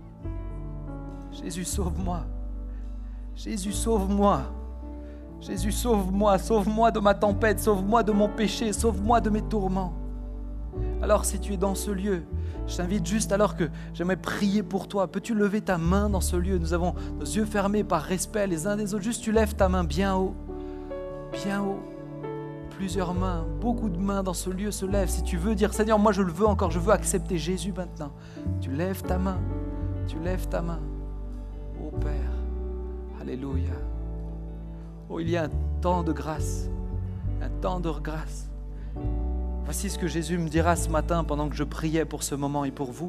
Jésus, sauve-moi. Jésus, sauve-moi. Jésus, sauve-moi. Sauve-moi de ma tempête. Sauve-moi de mon péché. Sauve-moi de mes tourments. Alors, si tu es dans ce lieu, je t'invite juste alors que j'aimerais prier pour toi. Peux-tu lever ta main dans ce lieu? Nous avons nos yeux fermés par respect les uns des autres. Juste tu lèves ta main bien haut. Bien haut, plusieurs mains, beaucoup de mains dans ce lieu se lèvent. Si tu veux dire, Seigneur, moi je le veux encore, je veux accepter Jésus maintenant. Tu lèves ta main, tu lèves ta main. Oh Père, alléluia. Oh, il y a un temps de grâce, un temps de grâce. Voici ce que Jésus me dira ce matin pendant que je priais pour ce moment et pour vous.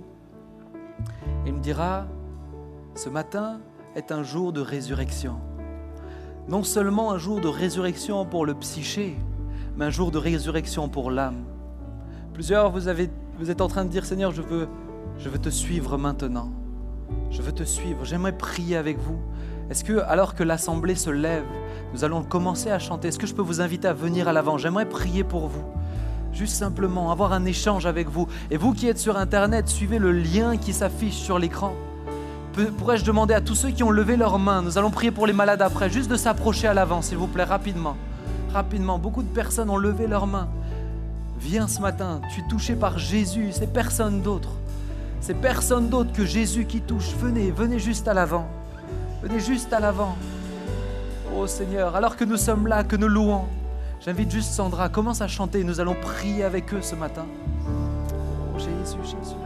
Il me dira, ce matin est un jour de résurrection. Non seulement un jour de résurrection pour le psyché, mais un jour de résurrection pour l'âme. Plusieurs, vous, avez, vous êtes en train de dire, Seigneur, je veux, je veux te suivre maintenant. Je veux te suivre, j'aimerais prier avec vous. Est-ce que, alors que l'assemblée se lève, nous allons commencer à chanter, est-ce que je peux vous inviter à venir à l'avant? J'aimerais prier pour vous. Juste simplement, avoir un échange avec vous. Et vous qui êtes sur Internet, suivez le lien qui s'affiche sur l'écran. Pourrais-je demander à tous ceux qui ont levé leurs mains, nous allons prier pour les malades après, juste de s'approcher à l'avant, s'il vous plaît, rapidement. Rapidement, beaucoup de personnes ont levé leurs mains. Viens ce matin, tu es touché par Jésus, c'est personne d'autre. C'est personne d'autre que Jésus qui touche. Venez, venez juste à l'avant. Venez juste à l'avant. Oh Seigneur, alors que nous sommes là, que nous louons, j'invite juste Sandra, commence à chanter, nous allons prier avec eux ce matin. Oh Jésus, Jésus.